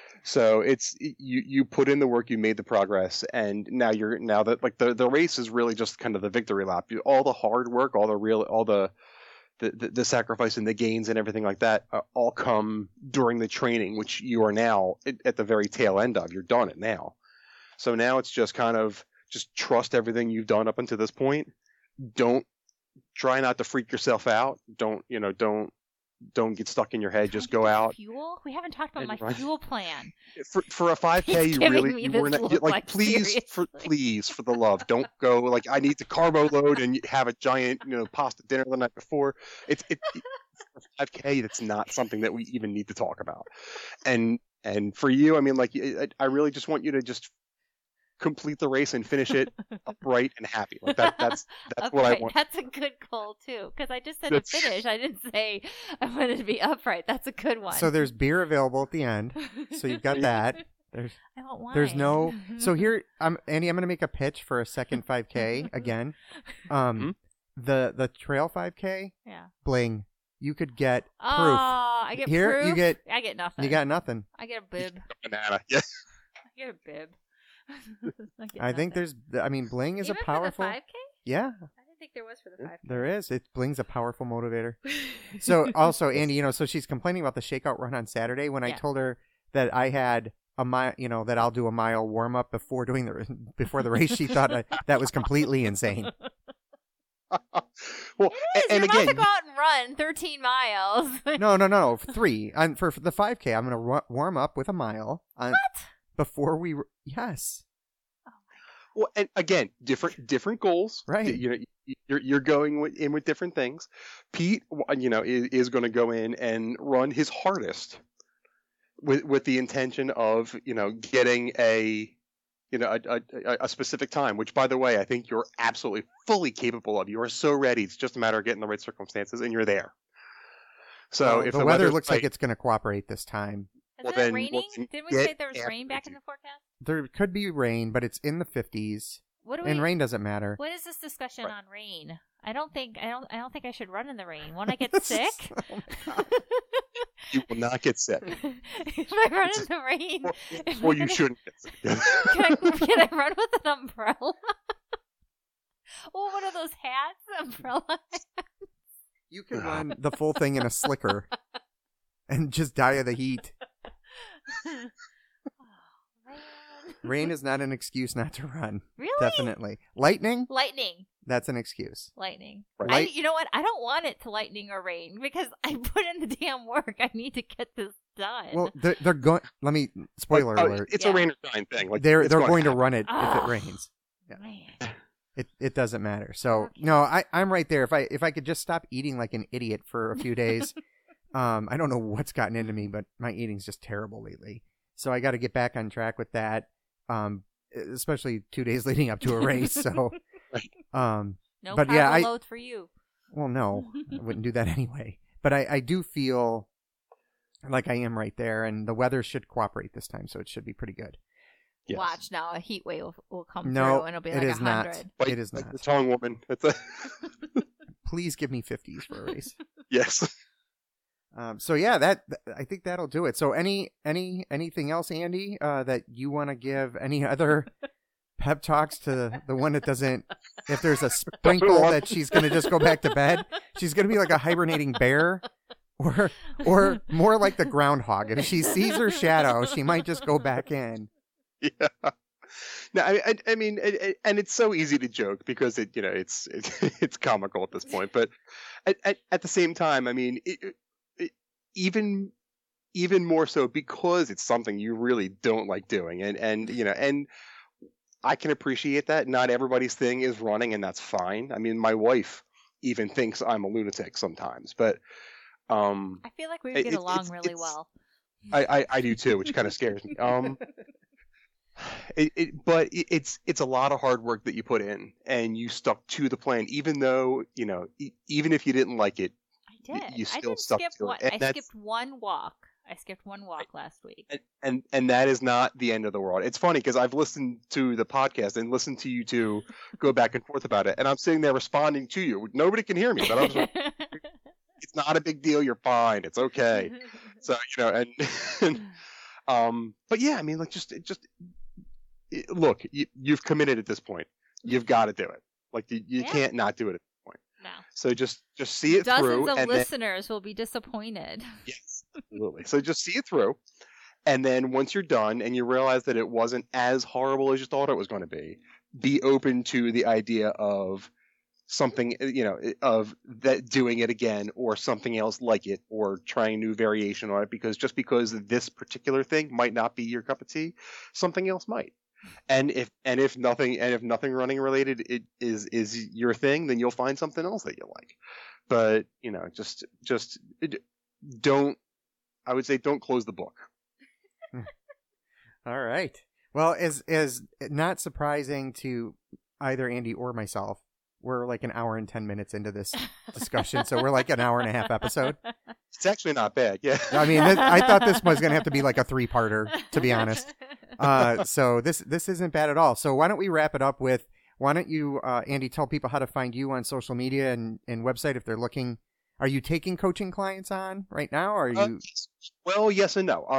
Speaker 4: So it's you put in the work, you made the progress, and now that like the race is really just kind of the victory lap. All the hard work, all the sacrifice and the gains and everything like that all come during the training, which you are now at the very tail end of. You're done it now. So now it's just kind of just trust everything you've done up until this point. Don't try not to freak yourself out. Don't get stuck in your head. Just go out.
Speaker 3: Fuel? We haven't talked about
Speaker 4: and
Speaker 3: my
Speaker 4: run.
Speaker 3: fuel plan.
Speaker 4: For a 5K,
Speaker 3: He's
Speaker 4: you
Speaker 3: giving
Speaker 4: really
Speaker 3: me
Speaker 4: you
Speaker 3: this
Speaker 4: were not
Speaker 3: look,
Speaker 4: like,
Speaker 3: like,
Speaker 4: please
Speaker 3: seriously.
Speaker 4: for the love, don't go like I need to carbo load and have a giant pasta dinner the night before. It for 5K, that's not something that we even need to talk about. And for you, I mean, like, I really just want you to just complete the race and finish it upright and happy. Like that's what I want.
Speaker 3: That's a good goal too, because I just said
Speaker 4: That's-
Speaker 3: to finish. I didn't say I wanted to be upright. That's a good one.
Speaker 1: So there's beer available at the end. So you've got that.
Speaker 3: I want wine.
Speaker 1: There's no. So here, Andy, I'm going to make a pitch for a second 5K again. The trail 5K,
Speaker 3: Yeah.
Speaker 1: Bling. You could get proof.
Speaker 3: Oh, I get
Speaker 1: Here,
Speaker 3: proof.
Speaker 1: you get-
Speaker 3: I get nothing.
Speaker 1: You got nothing.
Speaker 3: I get a bib.
Speaker 4: Banana. Yeah.
Speaker 3: I get a bib.
Speaker 1: I think
Speaker 3: there's.
Speaker 1: there's. I mean, Bling is
Speaker 3: Even
Speaker 1: a powerful.
Speaker 3: For the 5K?
Speaker 1: Yeah,
Speaker 3: I didn't think there was for the 5K.
Speaker 1: there is. It Bling's a powerful motivator. So also, Andy, so she's complaining about the shakeout run on Saturday. When I
Speaker 3: Yeah.
Speaker 1: told her that I had a mile, that I'll do a mile warm up before the race, she thought that was completely insane.
Speaker 4: Well,
Speaker 3: It is.
Speaker 4: and
Speaker 3: You're
Speaker 4: again,
Speaker 3: about to go out and run 13 miles.
Speaker 1: No, 3. And for the 5K, I'm going to warm up with a mile.
Speaker 3: What?
Speaker 1: Before we, yes,
Speaker 4: well, and again, different goals.
Speaker 1: Right.
Speaker 4: You're going in with different things. Pete, is going to go in and run his hardest with the intention of getting a specific time. Which, by the way, I think you're absolutely fully capable of. You are so ready. It's just a matter of getting the right circumstances, and you're there. So
Speaker 1: Well,
Speaker 4: if
Speaker 1: the weather
Speaker 4: weather's
Speaker 1: looks
Speaker 4: right,
Speaker 1: like it's going to cooperate this time.
Speaker 3: Isn't
Speaker 4: Well,
Speaker 3: it
Speaker 4: then,
Speaker 3: raining?
Speaker 4: well,
Speaker 3: Didn't we say
Speaker 4: get
Speaker 3: there was rain back in
Speaker 4: after
Speaker 3: the forecast?
Speaker 1: There could be rain, but it's in the 50s,
Speaker 3: What do we?
Speaker 1: and rain doesn't matter.
Speaker 3: What is this discussion
Speaker 4: Right.
Speaker 3: on rain? I don't think I should run in the rain. Won't I get sick?
Speaker 4: you will not get sick.
Speaker 3: If I run in the rain,
Speaker 4: Well, you shouldn't get sick.
Speaker 3: can I run with an umbrella? Oh, what are those hats? Umbrella.
Speaker 1: You could run the full thing in a slicker and just die of the heat. Rain is not an excuse not to run.
Speaker 3: Really?
Speaker 1: Definitely. Lightning?
Speaker 3: Lightning.
Speaker 1: That's an excuse.
Speaker 3: Lightning.
Speaker 1: Right.
Speaker 3: You know what? I don't want it to lightning or rain because I put in the damn work. I need to get this done.
Speaker 1: Well, they're going. Let me spoiler alert.
Speaker 4: It's
Speaker 3: Yeah.
Speaker 4: a rain or shine thing. Like
Speaker 1: They're
Speaker 4: it's
Speaker 1: going to
Speaker 4: happen.
Speaker 1: run it if
Speaker 3: Ah.
Speaker 1: it rains. Yeah.
Speaker 3: Man.
Speaker 1: It doesn't matter. So
Speaker 3: Okay.
Speaker 1: no, I'm right there. If I could just stop eating like an idiot for a few days, I don't know what's gotten into me, but my eating's just terrible lately. So I got to get back on track with that. Especially 2 days leading up to a race. So,
Speaker 3: No
Speaker 1: But
Speaker 3: carbo
Speaker 1: yeah,
Speaker 3: load for you.
Speaker 1: well, no, I wouldn't do that anyway. But I do feel like I am right there, and the weather should cooperate this time, so it should be pretty good.
Speaker 4: Yes.
Speaker 3: Watch now, a heat wave will come
Speaker 1: No,
Speaker 3: through and it'll be
Speaker 1: it
Speaker 3: like
Speaker 1: is not.
Speaker 3: 100.
Speaker 4: Like,
Speaker 1: It is
Speaker 4: like
Speaker 1: not.
Speaker 4: the tongue woman. It's a
Speaker 1: Please give me 50s for a race.
Speaker 4: yes.
Speaker 1: So yeah, that I think that'll do it. So anything else, Andy, that you want to give? Any other pep talks to the one that doesn't? If there's a sprinkle that she's going to just go back to bed, she's going to be like a hibernating bear, or more like the groundhog. If she sees her shadow, she might just go back in.
Speaker 4: Yeah. No, I mean, and it's so easy to joke because it's it's comical at this point. But at the same time, I mean, even more so because it's something you really don't like doing, and I can appreciate that. Not everybody's thing is running, and that's fine. I mean, my wife even thinks I'm a lunatic sometimes, but
Speaker 3: I feel like we would get
Speaker 4: It-
Speaker 3: along
Speaker 4: it's-
Speaker 3: really
Speaker 4: it's-
Speaker 3: well.
Speaker 4: I do too, which kind of scares me. But it's a lot of hard work that you put in, and you stuck to the plan, even though even if you didn't like it,
Speaker 3: I did.
Speaker 4: you
Speaker 3: I
Speaker 4: still
Speaker 3: didn't
Speaker 4: stuck
Speaker 3: skip
Speaker 4: to it,
Speaker 3: one.
Speaker 4: and
Speaker 3: I
Speaker 4: that's-
Speaker 3: skipped one walk. I skipped one walk last week.
Speaker 4: and that is not the end of the world. It's funny because I've listened to the podcast and listened to you two go back and forth about it, and I'm sitting there responding to you. Nobody can hear me, but I'm just like, it's not a big deal. You're fine. It's okay. So but yeah, I mean, like just look, you've committed at this point. You've got to do it. Like you
Speaker 3: Yeah.
Speaker 4: can't not do it at this point.
Speaker 3: No.
Speaker 4: So just see it
Speaker 3: Dozens
Speaker 4: through,
Speaker 3: of
Speaker 4: and then
Speaker 3: listeners will be disappointed.
Speaker 4: yes, absolutely. So just see it through, and then once you're done and you realize that it wasn't as horrible as you thought it was going to be open to the idea of something, of that doing it again or something else like it or trying new variation on it, because just because this particular thing might not be your cup of tea, something else might. And if nothing running related it is your thing, then you'll find something else that you like. But just don't, I would say, don't close the book.
Speaker 1: All right. Well, as not surprising to either Andy or myself, we're like an hour and 10 minutes into this discussion, so we're like an hour and a half episode.
Speaker 4: It's actually not bad. Yeah.
Speaker 1: I mean, I thought this was going to have to be like a 3-parter, to be honest. So this isn't bad at all. So why don't we wrap it up with, why don't you, Andy, tell people how to find you on social media and website if they're looking. Are you taking coaching clients on right now? Or are you?
Speaker 4: Well, yes and no.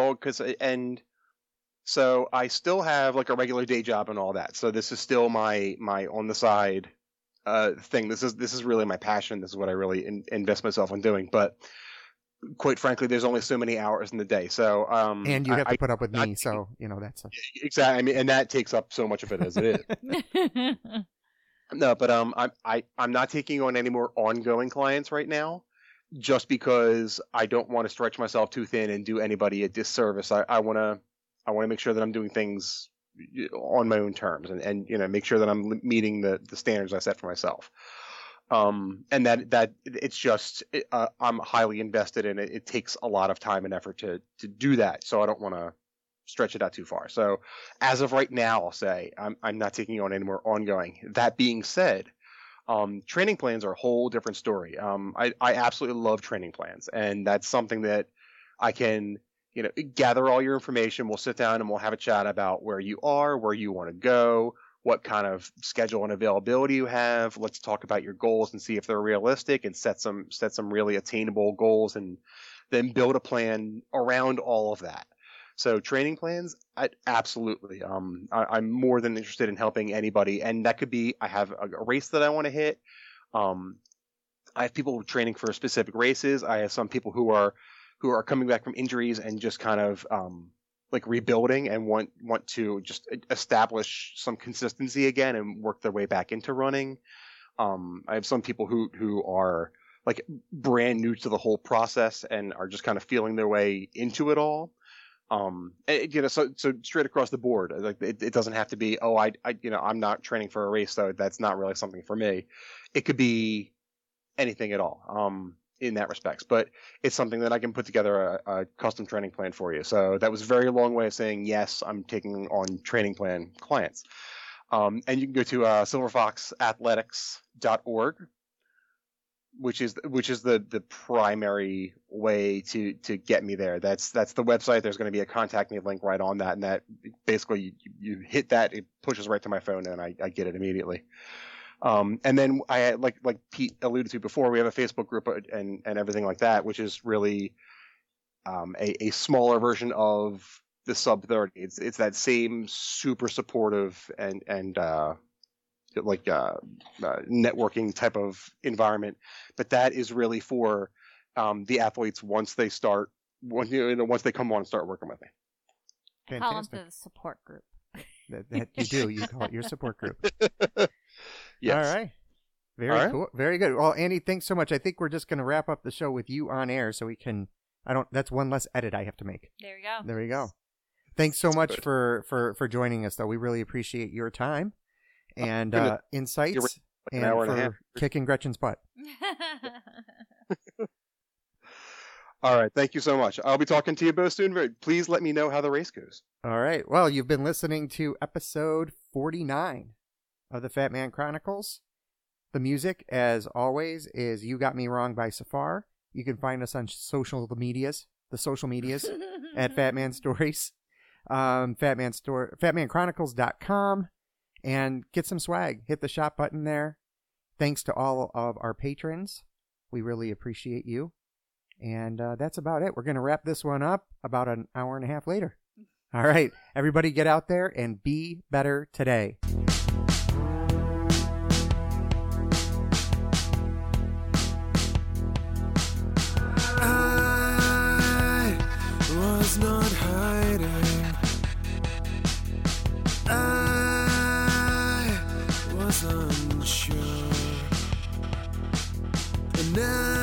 Speaker 4: So I still have like a regular day job and all that. So this is still my on the side thing. This is really my passion. This is what I really invest myself in doing. But quite frankly, there's only so many hours in the day. So
Speaker 1: And you have to put up with me,
Speaker 4: not-
Speaker 1: so that's
Speaker 4: exactly. I mean, and that takes up so much of it as it is. No, but I'm not taking on any more ongoing clients right now, just because I don't want to stretch myself too thin and do anybody a disservice. I want to make sure that I'm doing things on my own terms and make sure that I'm meeting the standards I set for myself. And that it's just I'm highly invested in it. It takes a lot of time and effort to do that, so I don't want to stretch it out too far. So as of right now, I'll say I'm not taking on any more ongoing. That being said, training plans are a whole different story. I absolutely love training plans, and that's something that I can gather all your information. We'll sit down and we'll have a chat about where you are, where you want to go, what kind of schedule and availability you have. Let's talk about your goals and see if they're realistic, and set some really attainable goals, and then build a plan around all of that. So training plans, absolutely. I'm more than interested in helping anybody, and that could be, I have a race that I want to hit. I have people training for specific races. I have some people who are coming back from injuries and just kind of like rebuilding and want to just establish some consistency again and work their way back into running. I have some people who are like brand new to the whole process and are just kind of feeling their way into it all. So straight across the board, like it doesn't have to be, I'm not training for a race, so that's not really something for me. It could be anything at all, in that respects, but it's something that I can put together a custom training plan for you. So that was a very long way of saying, yes, I'm taking on training plan clients. And you can go to silverfoxathletics.org, which is the primary way to get me there. That's the website. There's going to be a contact me link right on that, and that basically you hit that, it pushes right to my phone, and I get it immediately. And then I like Pete alluded to before, we have a Facebook group and everything like that, which is really a smaller version of the sub 30. It's that same super supportive and networking type of environment, but that is really for the athletes once they come on and start working with me.
Speaker 3: I call them
Speaker 1: Fantastic.
Speaker 3: the support group.
Speaker 1: That you do. You call it your support group.
Speaker 4: Yes.
Speaker 1: All right. Very
Speaker 4: All right.
Speaker 1: cool. Very good. Well, Andy, thanks so much. I think we're just going to wrap up the show with you on air so we can, that's one less edit I have to make.
Speaker 3: There we go.
Speaker 1: There we go. Thanks so much for joining us, though. We really appreciate your time and insights
Speaker 4: an hour and a half.
Speaker 1: for kicking Gretchen's butt.
Speaker 4: All right. Thank you so much. I'll be talking to you both soon. Please let me know how the race goes.
Speaker 1: All right. Well, you've been listening to episode 49 of the Fat Man Chronicles. The music, as always, is You Got Me Wrong by Safar. You can find us on the social medias at Fat Man Stories, fatmanchronicles.com, and get some swag. Hit the shop button there. Thanks to all of our patrons. We really appreciate you. And that's about it. We're going to wrap this one up about an hour and a half later. All right. Everybody get out there and be better today.
Speaker 2: I was not hiding. I was unsure. And now